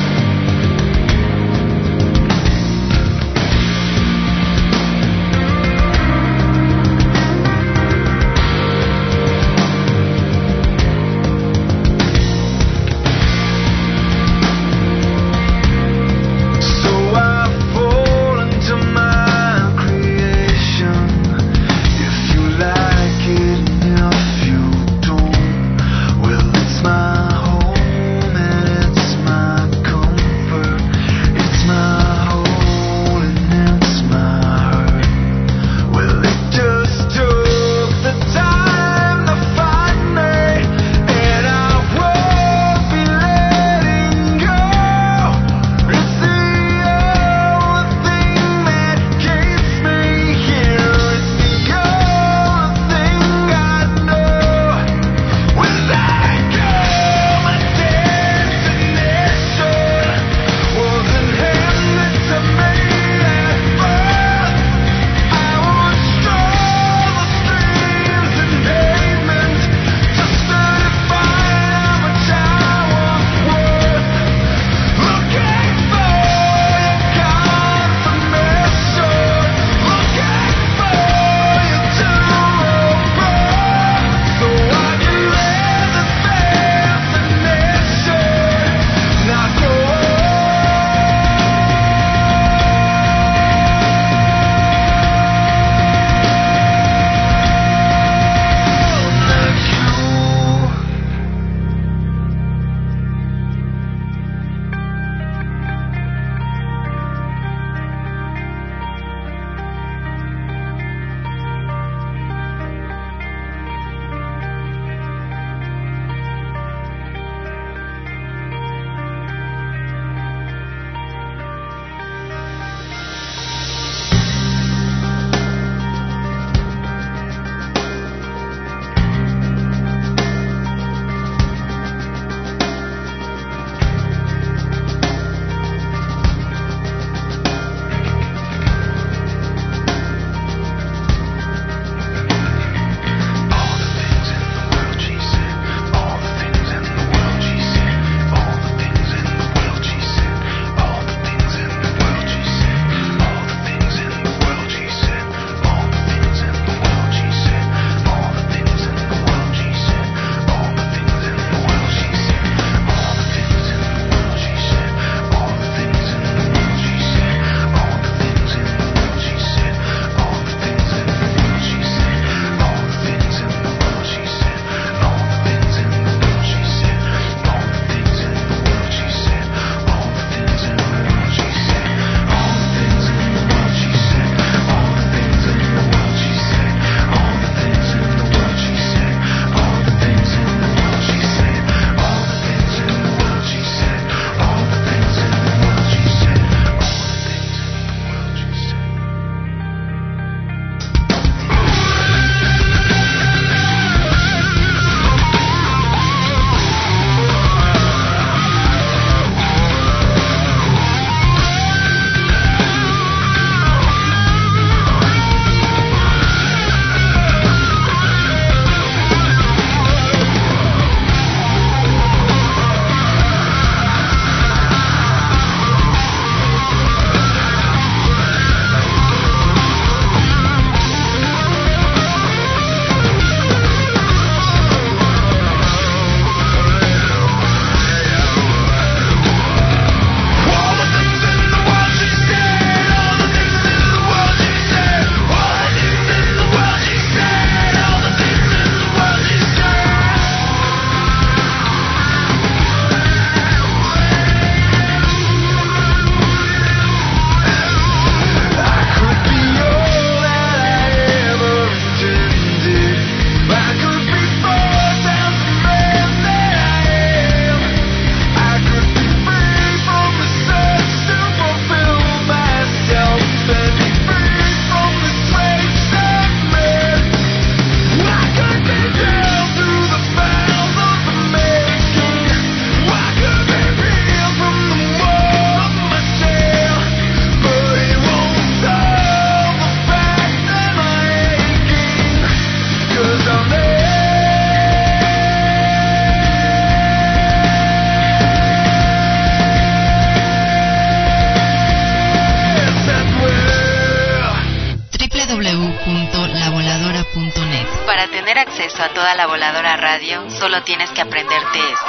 Para tener acceso a toda La Voladora Radio, solo tienes que aprenderte esto.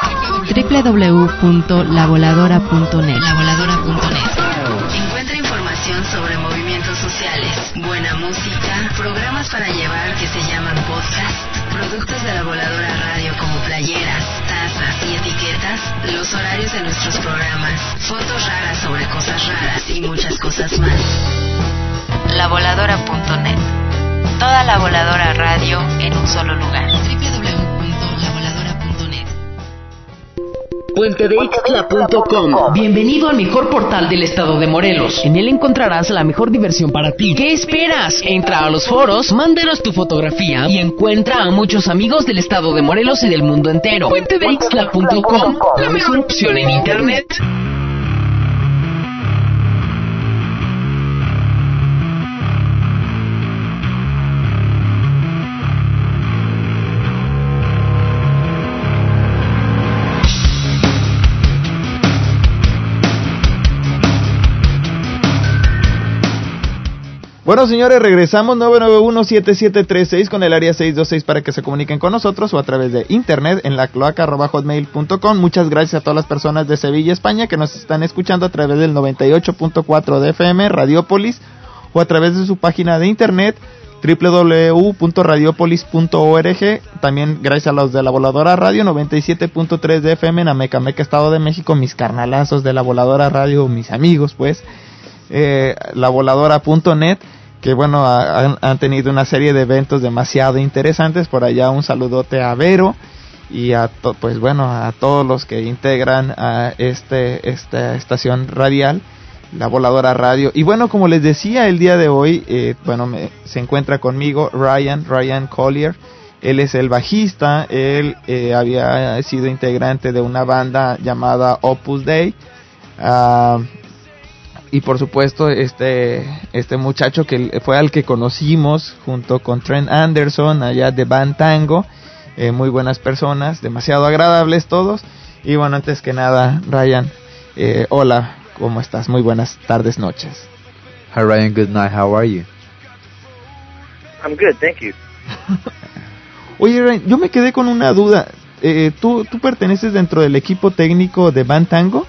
www.lavoladora.net. Encuentra información sobre movimientos sociales, buena música, programas para llevar que se llaman podcast, productos de La Voladora Radio como playeras, tazas y etiquetas, los horarios de nuestros programas, fotos raras sobre cosas raras y muchas cosas más. Lavoladora.net. Toda La Voladora Radio en un solo lugar. www.lavoladora.net. PuenteDeIxtla.com. Bienvenido al mejor portal del estado de Morelos. En él encontrarás la mejor diversión para ti. ¿Qué esperas? Entra a los foros, mándanos tu fotografía y encuentra a muchos amigos del estado de Morelos y del mundo entero. PuenteDeIxtla.com. La mejor opción en internet. Bueno, señores, regresamos 991-7736 con el área 626 para que se comuniquen con nosotros o a través de internet en la cloaca@hotmail.com. Muchas gracias a todas las personas de Sevilla, España, que nos están escuchando a través del 98.4 de FM, Radiopolis, o a través de su página de internet www.radiopolis.org. También gracias a los de La Voladora Radio 97.3 de FM en Amecameca, Estado de México, mis carnalazos de La Voladora Radio, mis amigos, pues, lavoladora.net, que bueno, han tenido una serie de eventos demasiado interesantes. Por allá un saludote a Vero y a pues bueno, a todos los que integran a esta estación radial, La Voladora Radio. Y bueno, como les decía, el día de hoy se encuentra conmigo Ryan Collier. Él es el bajista. Él había sido integrante de una banda llamada Opus Dei. Y por supuesto este muchacho que fue al que conocimos junto con Trent Anderson allá de Band Tango, muy buenas personas, demasiado agradables todos. Y bueno, antes que nada, Ryan, hola, ¿cómo estás? Muy buenas tardes, noches. Hi Ryan, good night, how are you? I'm good, thank you. Oye Ryan, yo me quedé con una duda. ¿Tú perteneces dentro del equipo técnico de Band Tango?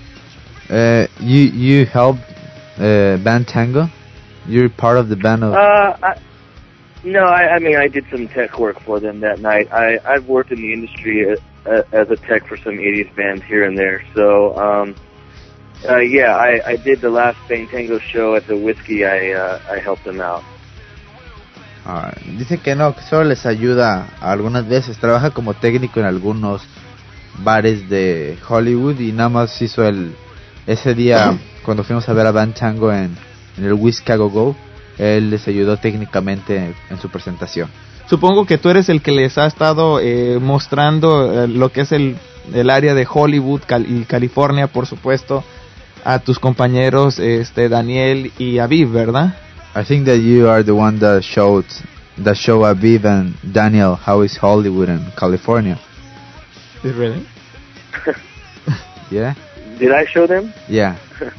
You helped Band Tango? You're part of the band of... No, I mean, I did some tech work for them that night. I've worked in the industry as a tech for some 80s bands here and there. So, yeah, I did the last Band Tango show at the Whiskey. I helped them out. Dice que no, que solo les ayuda algunas veces. Trabaja como técnico en algunos bares de Hollywood y nada más hizo ese día cuando fuimos a ver a Band Tango en el Whiskey Go Go, él les ayudó técnicamente en su presentación. Supongo que tú eres el que les ha estado mostrando lo que es el área de Hollywood y California, por supuesto, a tus compañeros Daniel y Aviv, ¿verdad? I think that you are the one that show Aviv and Daniel how is Hollywood in California. Really? Yeah. Did I show them? Yeah.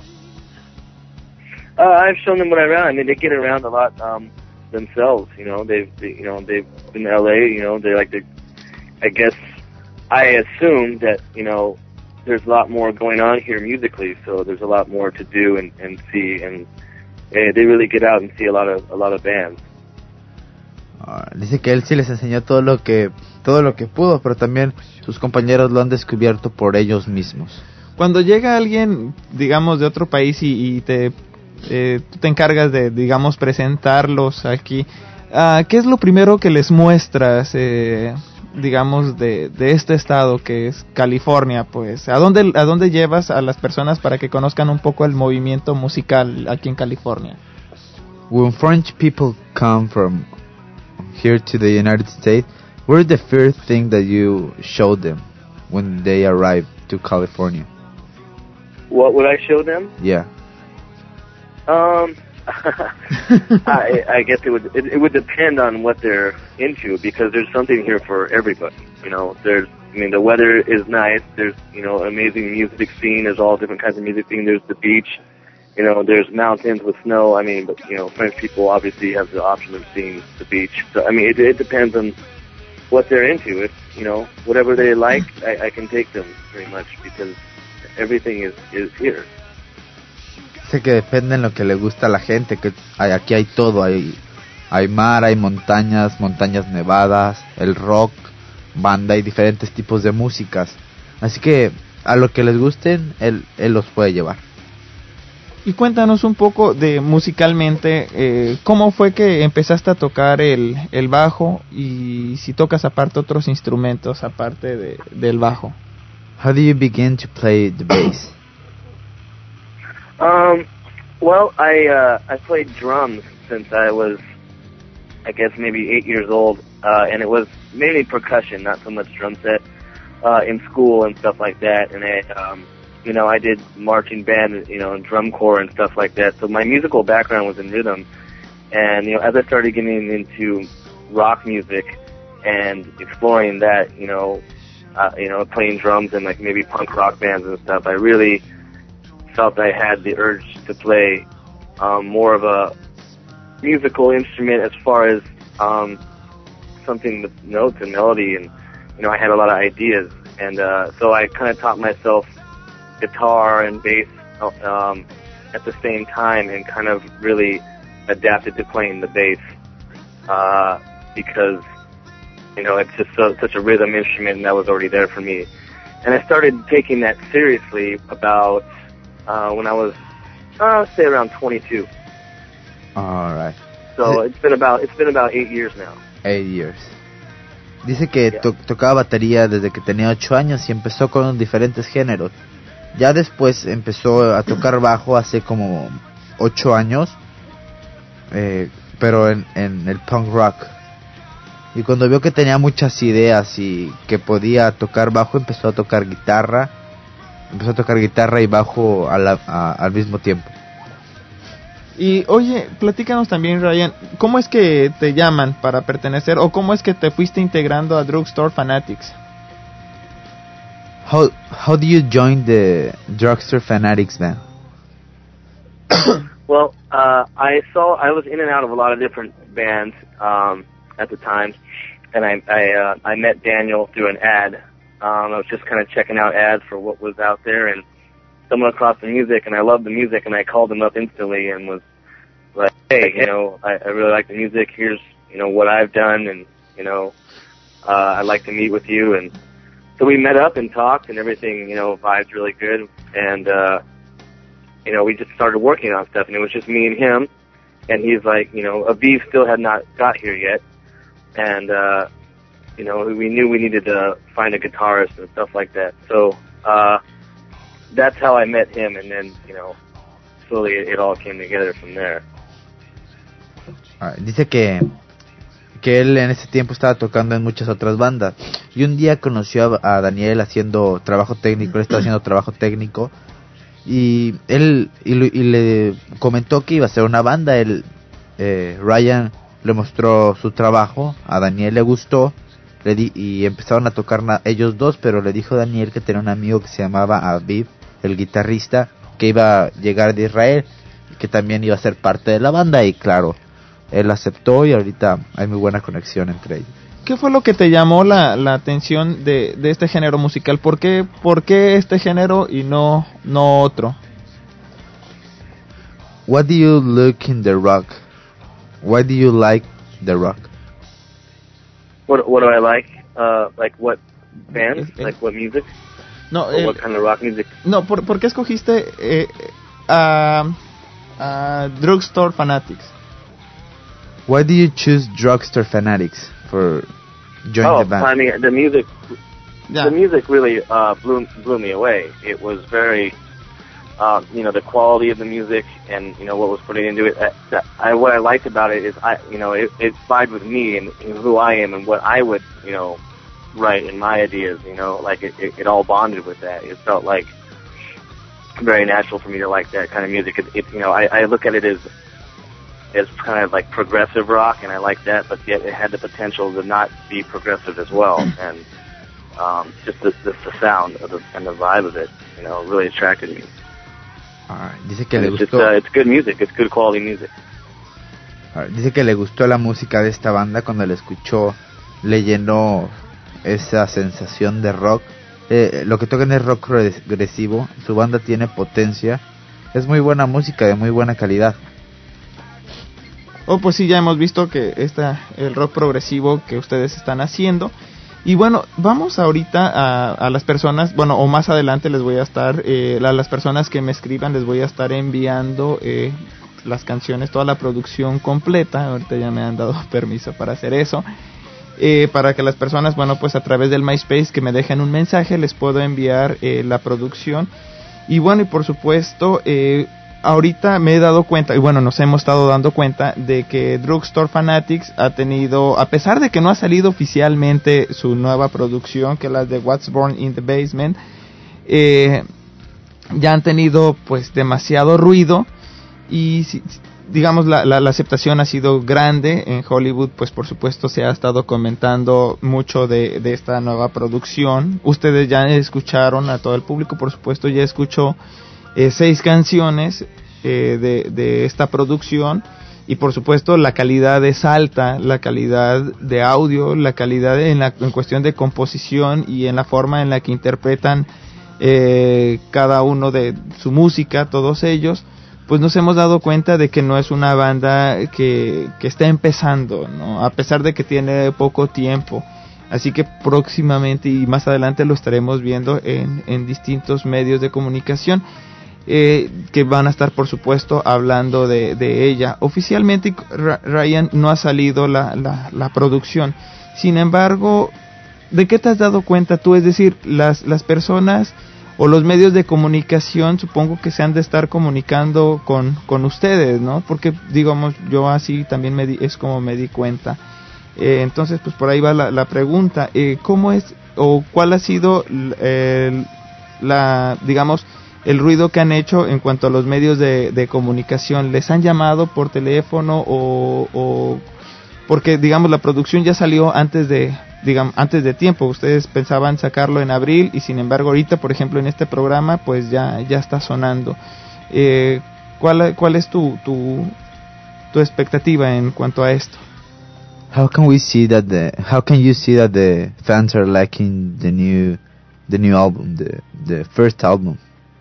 I've shown them when I ran. I mean, they get around a lot themselves. You know, they've been to LA. You know, they like to. I guess I assume that there's a lot more going on here musically, so there's a lot more to do and see, and they really get out and see a lot of bands. Dice que él sí les enseñó todo lo que pudo, pero también sus compañeros lo han descubierto por ellos mismos. Cuando llega alguien, digamos, de otro país y tú te encargas de, digamos, presentarlos aquí, ¿qué es lo primero que les muestras, digamos, de este estado que es California? Pues, ¿a dónde llevas a las personas para que conozcan un poco el movimiento musical aquí en California? When French people come from here to the United States, what's the first thing that you show them when they arrive to California? What would I show them? Yeah. I guess it would depend on what they're into, because there's something here for everybody. The weather is nice. There's amazing music scene. There's all different kinds of music scene. There's the beach. you know, there's mountains with snow. I mean, but, you know, French people obviously have the option of seeing the beach. So, I mean, it depends on what they're into. If, you know, whatever they like, I can take them pretty much because everything is here. Sé que depende en lo que le gusta a la gente, que aquí hay todo, hay mar, hay montañas nevadas, el rock, banda y diferentes tipos de músicas. Así que a lo que les gusten, él los puede llevar. Y cuéntanos un poco de musicalmente, ¿cómo fue que empezaste a tocar el bajo y si tocas aparte otros instrumentos aparte del bajo? How do you begin to play the bass? Well, I played drums since I was, I guess, maybe 8 years old, and it was mainly percussion, not so much drum set, in school and stuff like that, and you know, I did marching band, you know, and drum corps and stuff like that. So my musical background was in rhythm. And, you know, as I started getting into rock music and exploring that, you know, playing drums and like maybe punk rock bands and stuff, I really felt I had the urge to play more of a musical instrument as far as something with notes and melody. And, you know, I had a lot of ideas. And so I kind of taught myself guitar and bass at the same time and kind of really adapted to playing the bass because, you know, it's just such a rhythm instrument and that was already there for me. And I started taking that seriously about when I was, say around 22. All right. So it's been about 8 years now. 8 years. Dice que tocaba batería desde que tenía 8 años y empezó con diferentes géneros. Ya después empezó a tocar bajo hace como 8 años, pero en el punk rock. Y cuando vio que tenía muchas ideas y que podía tocar bajo, empezó a tocar guitarra y bajo al mismo tiempo. Y oye, platícanos también, Ryan, ¿cómo es que te llaman para pertenecer o cómo es que te fuiste integrando a Drugstore Fanatics? How do you join the Drugstore Fanatics band? Well, I was in and out of a lot of different bands at the time, and I met Daniel through an ad. I was just kind of checking out ads for what was out there, and stumbled across the music, and I loved the music, and I called him up instantly and was like, hey, you know, I really like the music. Here's, you know, what I've done, and, you know, I'd like to meet with you. And so we met up and talked, and everything, you know, vibed really good. And, you know, we just started working on stuff, and it was just me and him. And he's like, you know, Aviv still had not got here yet. And, you know, we knew we needed to find a guitarist and stuff like that. So, that's how I met him, and then, you know, slowly it all came together from there. Dice que él en ese tiempo estaba tocando en muchas otras bandas y un día conoció a Daniel haciendo trabajo técnico. Él estaba haciendo trabajo técnico y le comentó que iba a hacer una banda. Ryan le mostró su trabajo, a Daniel le gustó y empezaron a tocar ellos dos, pero le dijo Daniel que tenía un amigo que se llamaba Aviv, el guitarrista, que iba a llegar de Israel y que también iba a ser parte de la banda, y claro, él aceptó y ahorita hay muy buena conexión entre ellos. ¿Qué fue lo que te llamó la atención de este género musical? ¿Por qué este género y no otro? What do you look in the rock? Why do you like the rock? What do I like? Like what bands? Like what music? No, what kind of rock music? No, ¿por qué escogiste Drugstore Fanatics? Why do you choose Drugstore Fanatics for joining the band? I mean, the music really blew me away. It was very, you know, the quality of the music and, you know, what was put into it. What I liked about it is, you know, it vibed with me and who I am and what I would, you know, write in my ideas. You know, like it all bonded with that. It felt like very natural for me to like that kind of music. You know, I look at it as kind of like progressive rock, and I like that, but yet it had the potential to not be progressive as well. And just the sound of and the vibe of it, you know, really attracted me. Dice que le gustó. It's good music. It's good quality music. Dice que le gustó la música de esta banda. Cuando la escuchó, le llenó esa sensación de rock. Lo que tocan es rock progresivo. Su banda tiene potencia. Es muy buena música, de muy buena calidad. Pues sí, ya hemos visto que el rock progresivo que ustedes están haciendo. Y bueno, vamos ahorita a las personas, o más adelante les voy a estar, a las personas que me escriban les voy a estar enviando las canciones, toda la producción completa. Ahorita ya me han dado permiso para hacer eso. Para que las personas, pues a través del MySpace que me dejen un mensaje, les puedo enviar la producción. Y bueno, y por supuesto, ahorita me he dado cuenta, y nos hemos estado dando cuenta de que Drugstore Fanatics ha tenido, a pesar de que no ha salido oficialmente su nueva producción, que es la de What's Born in the Basement, ya han tenido pues demasiado ruido y digamos la aceptación ha sido grande en Hollywood. Pues por supuesto se ha estado comentando mucho de esta nueva producción. Ustedes ya escucharon, a todo el público por supuesto ya escuchó 6 canciones de esta producción, y por supuesto la calidad es alta, la calidad de audio, la calidad en cuestión de composición y en la forma en la que interpretan cada uno de su música, todos ellos. Pues nos hemos dado cuenta de que no es una banda que está empezando, ¿no? A pesar de que tiene poco tiempo. Así que próximamente y más adelante lo estaremos viendo en distintos medios de comunicación que van a estar por supuesto hablando de ella. Oficialmente, Ryan, no ha salido la producción. Sin embargo, ¿de qué te has dado cuenta tú? Es decir, las personas o los medios de comunicación supongo que se han de estar comunicando con ustedes, ¿no? Porque digamos, yo así también es como me di cuenta. Entonces pues por ahí va la pregunta. ¿Cómo es o cuál ha sido digamos el ruido que han hecho en cuanto a los medios de comunicación? ¿Les han llamado por teléfono o porque digamos la producción ya salió antes de tiempo? Ustedes pensaban sacarlo en abril y sin embargo ahorita, por ejemplo, en este programa pues ya está sonando. ¿Cuál es tu expectativa en cuanto a esto? How can you see that the fans are liking the new album, the first album?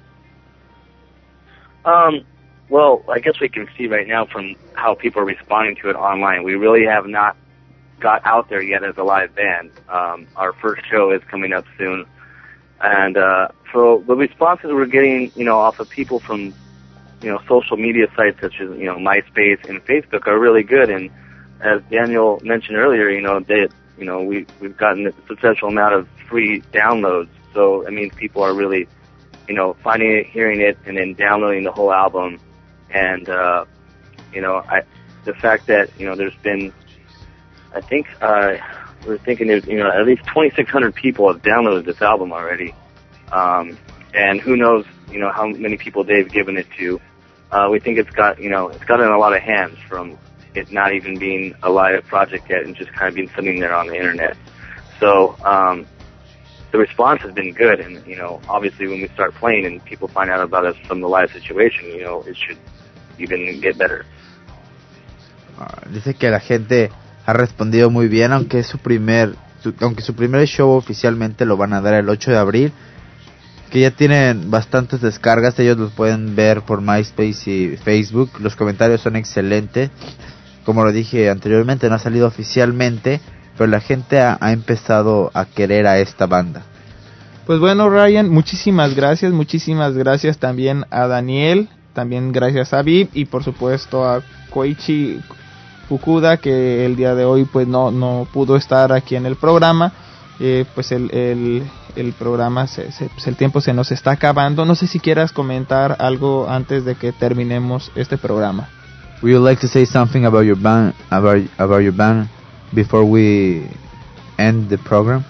Well, I guess we can see right now from how people are responding to it online. We really have not got out there yet as a live band. Our first show is coming up soon. And so the responses we're getting, off of people from, social media sites such as, MySpace and Facebook are really good. And as Daniel mentioned earlier, we've gotten a substantial amount of free downloads. So that means people are really, finding it, hearing it, and then downloading the whole album. And, the fact that, there's been, I think, we're thinking there's, at least 2,600 people have downloaded this album already. And who knows, how many people they've given it to. We think it's got in a lot of hands from it not even being a live project yet and just kind of being sitting there on the internet. So, the response has been good, and, obviously when we start playing and people find out about us from the live situation, it should even get better. Dice que la gente ha respondido muy bien, aunque su primer show oficialmente lo van a dar el 8 de abril, que ya tienen bastantes descargas. Ellos los pueden ver por MySpace y Facebook. Los comentarios son excelentes. Como lo dije anteriormente, no ha salido oficialmente, pero la gente ha empezado a querer a esta banda. Pues bueno, Ryan, muchísimas gracias también a Daniel, también gracias a Viv y por supuesto a Koichi Fukuda, que el día de hoy pues no pudo estar aquí en el programa. Pues el programa pues el tiempo se nos está acabando. No sé si quieras comentar algo antes de que terminemos este programa. Would you like to say something about your band before we end the program?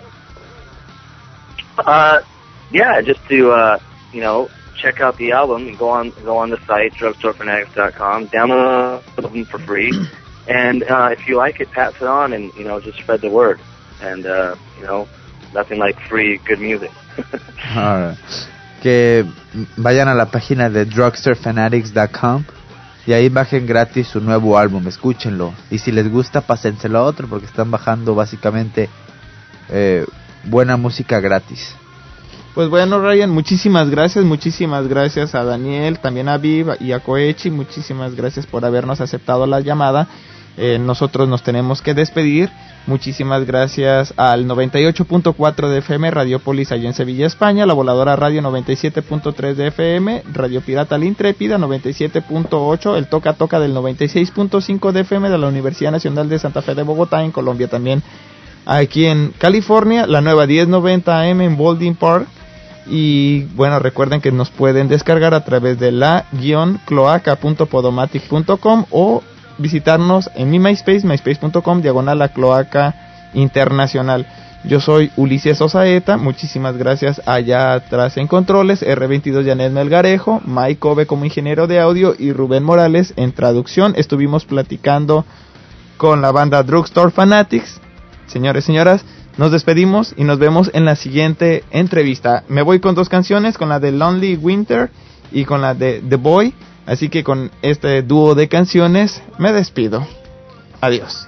Yeah, just to check out the album and go on the site drugstorefanatics.com, download them for free, and if you like it, pass it on and just spread the word. And nothing like free good music. All right. que vayan a la página de drugstorefanatics.com y ahí bajen gratis su nuevo álbum, escúchenlo. Y si les gusta, pásenselo a otro, porque están bajando básicamente buena música gratis. Pues bueno, Ryan, muchísimas gracias a Daniel, también a Viv y a Koichi, muchísimas gracias por habernos aceptado la llamada. Nosotros nos tenemos que despedir. Muchísimas gracias al 98.4 de FM Radiopolis allá en Sevilla, España, la Voladora Radio 97.3 de FM, Radio Pirata La Intrépida 97.8, el Toca Toca del 96.5 de FM de la Universidad Nacional de Santa Fe de Bogotá en Colombia, también aquí en California, la nueva 1090 AM en Baldwin Park. Y bueno, recuerden que nos pueden descargar a través de la-cloaca.podomatic.com o visitarnos en mi MySpace, myspace.com/la cloaca internacional. Yo soy Ulises Osaeta, muchísimas gracias allá atrás en controles, R22 Janet Melgarejo, Mike Kobe como ingeniero de audio y Rubén Morales en traducción. Estuvimos platicando con la banda Drugstore Fanatics. Señores, señoras, nos despedimos y nos vemos en la siguiente entrevista. Me voy con 2 canciones, con la de Lonely Winter y con la de The Boy. Así que con este dúo de canciones me despido. Adiós.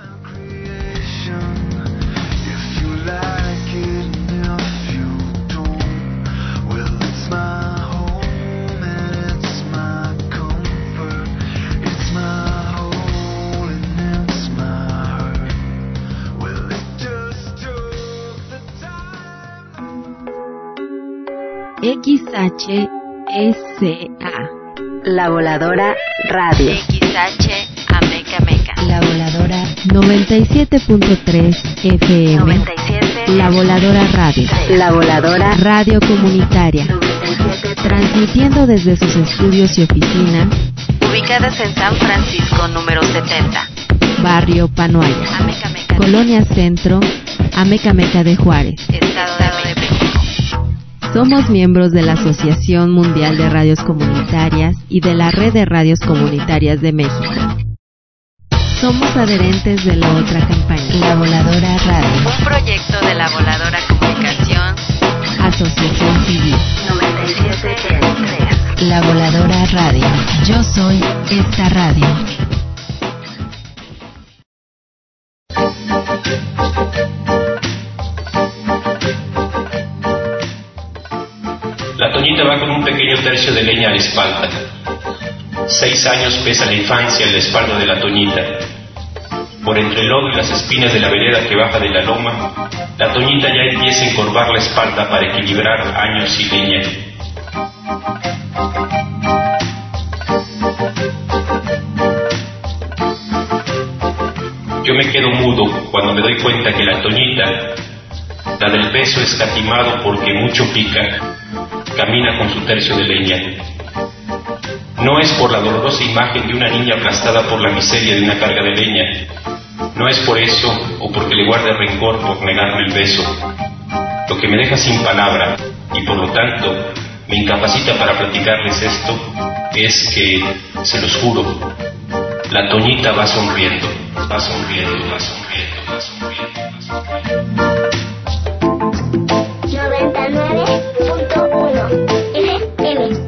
XHSA La Voladora Radio. XH Ameca Meca. La Voladora 97.3 FM. 97. La Voladora Radio. La Voladora Radio Comunitaria. Transmitiendo desde sus estudios y oficinas ubicadas en San Francisco número 70. Barrio Panoaya. Ameca Meca. Colonia Centro, Ameca Meca de Juárez. Estado de México. Somos miembros de la Asociación Mundial de Radios Comunitarias y de la Red de Radios Comunitarias de México. Somos adherentes de la otra campaña, La Voladora Radio, un proyecto de La Voladora Comunicación, Asociación Civil 97.3. La Voladora Radio. Yo soy esta radio. La Toñita va con un pequeño tercio de leña a la espalda. 6 años pesa la infancia en la espalda de la Toñita. Por entre el lodo y las espinas de la vereda que baja de la loma, la Toñita ya empieza a encorvar la espalda para equilibrar años y leña. Yo me quedo mudo cuando me doy cuenta que la Toñita, la del peso escatimado porque mucho pica, camina con su tercio de leña. No es por la dolorosa imagen de una niña aplastada por la miseria de una carga de leña. No es por eso o porque le guarde rencor por negarme el beso. Lo que me deja sin palabra y por lo tanto me incapacita para platicarles esto es que, se los juro, la Toñita va sonriendo, va sonriendo, va sonriendo, va sonriendo, va sonriendo. 99.1 FM.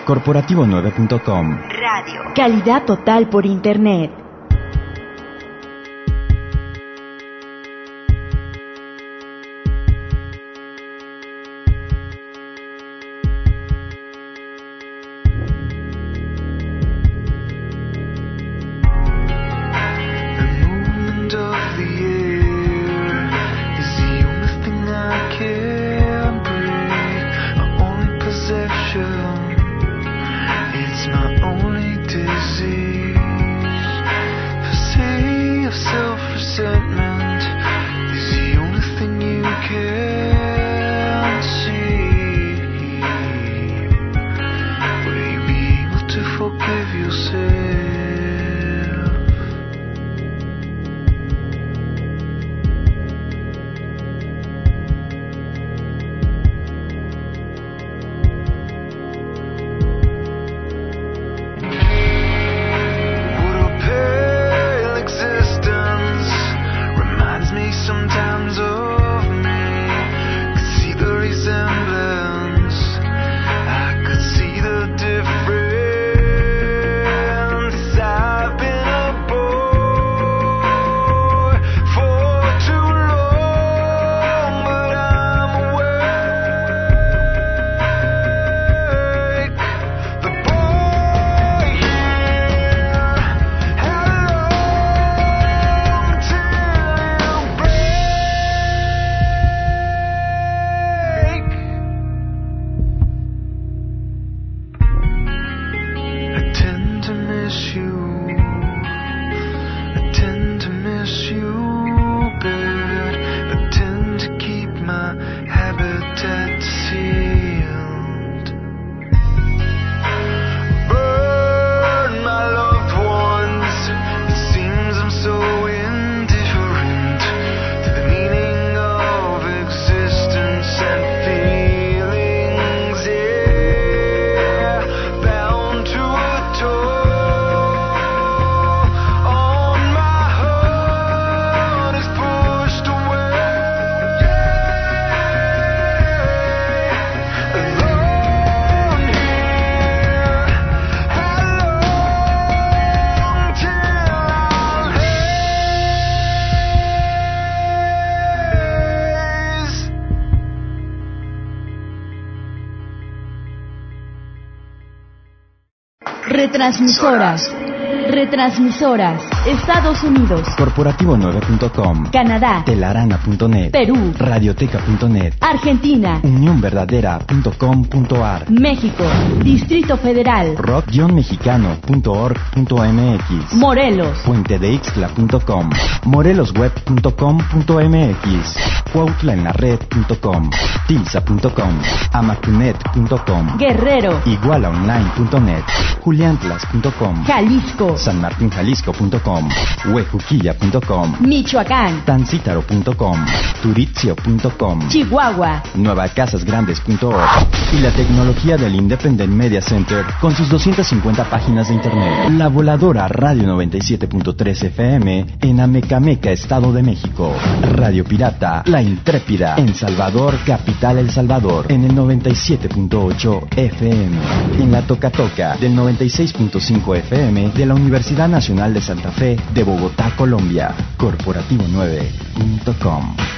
Corporativo9.com. Radio. Calidad total por internet. Retransmisoras. Estados Unidos. Corporativo9.com. Canadá. Telarana.net. Perú. Radioteca.net. Argentina. Unionverdadera.com.ar. México. Distrito Federal. rock-mexicano.org.mx. Morelos. puentedeixtla.com. morelosweb.com.mx. cuautlaenlared.com. tilsa.com. amacunet.com. Guerrero. igualaonline.net. juliantlas.com. Jalisco. sanmartinjalisco.com. huejuquilla.com. Michoacán. tancítaro.com. turitzio.com. Chihuahua. nuevacasasgrandes.org. y la tecnología del Independent Media Center con sus 250 páginas de internet. La Voladora Radio 97.3 FM en Amecameca, Estado de México. Radio Pirata La Intrépida en Salvador, capital El Salvador, en el 97.8 FM. En la Toca del 96.5 FM de la Universidad Nacional de Santa Fe de Bogotá, Colombia. Corporativo9.com.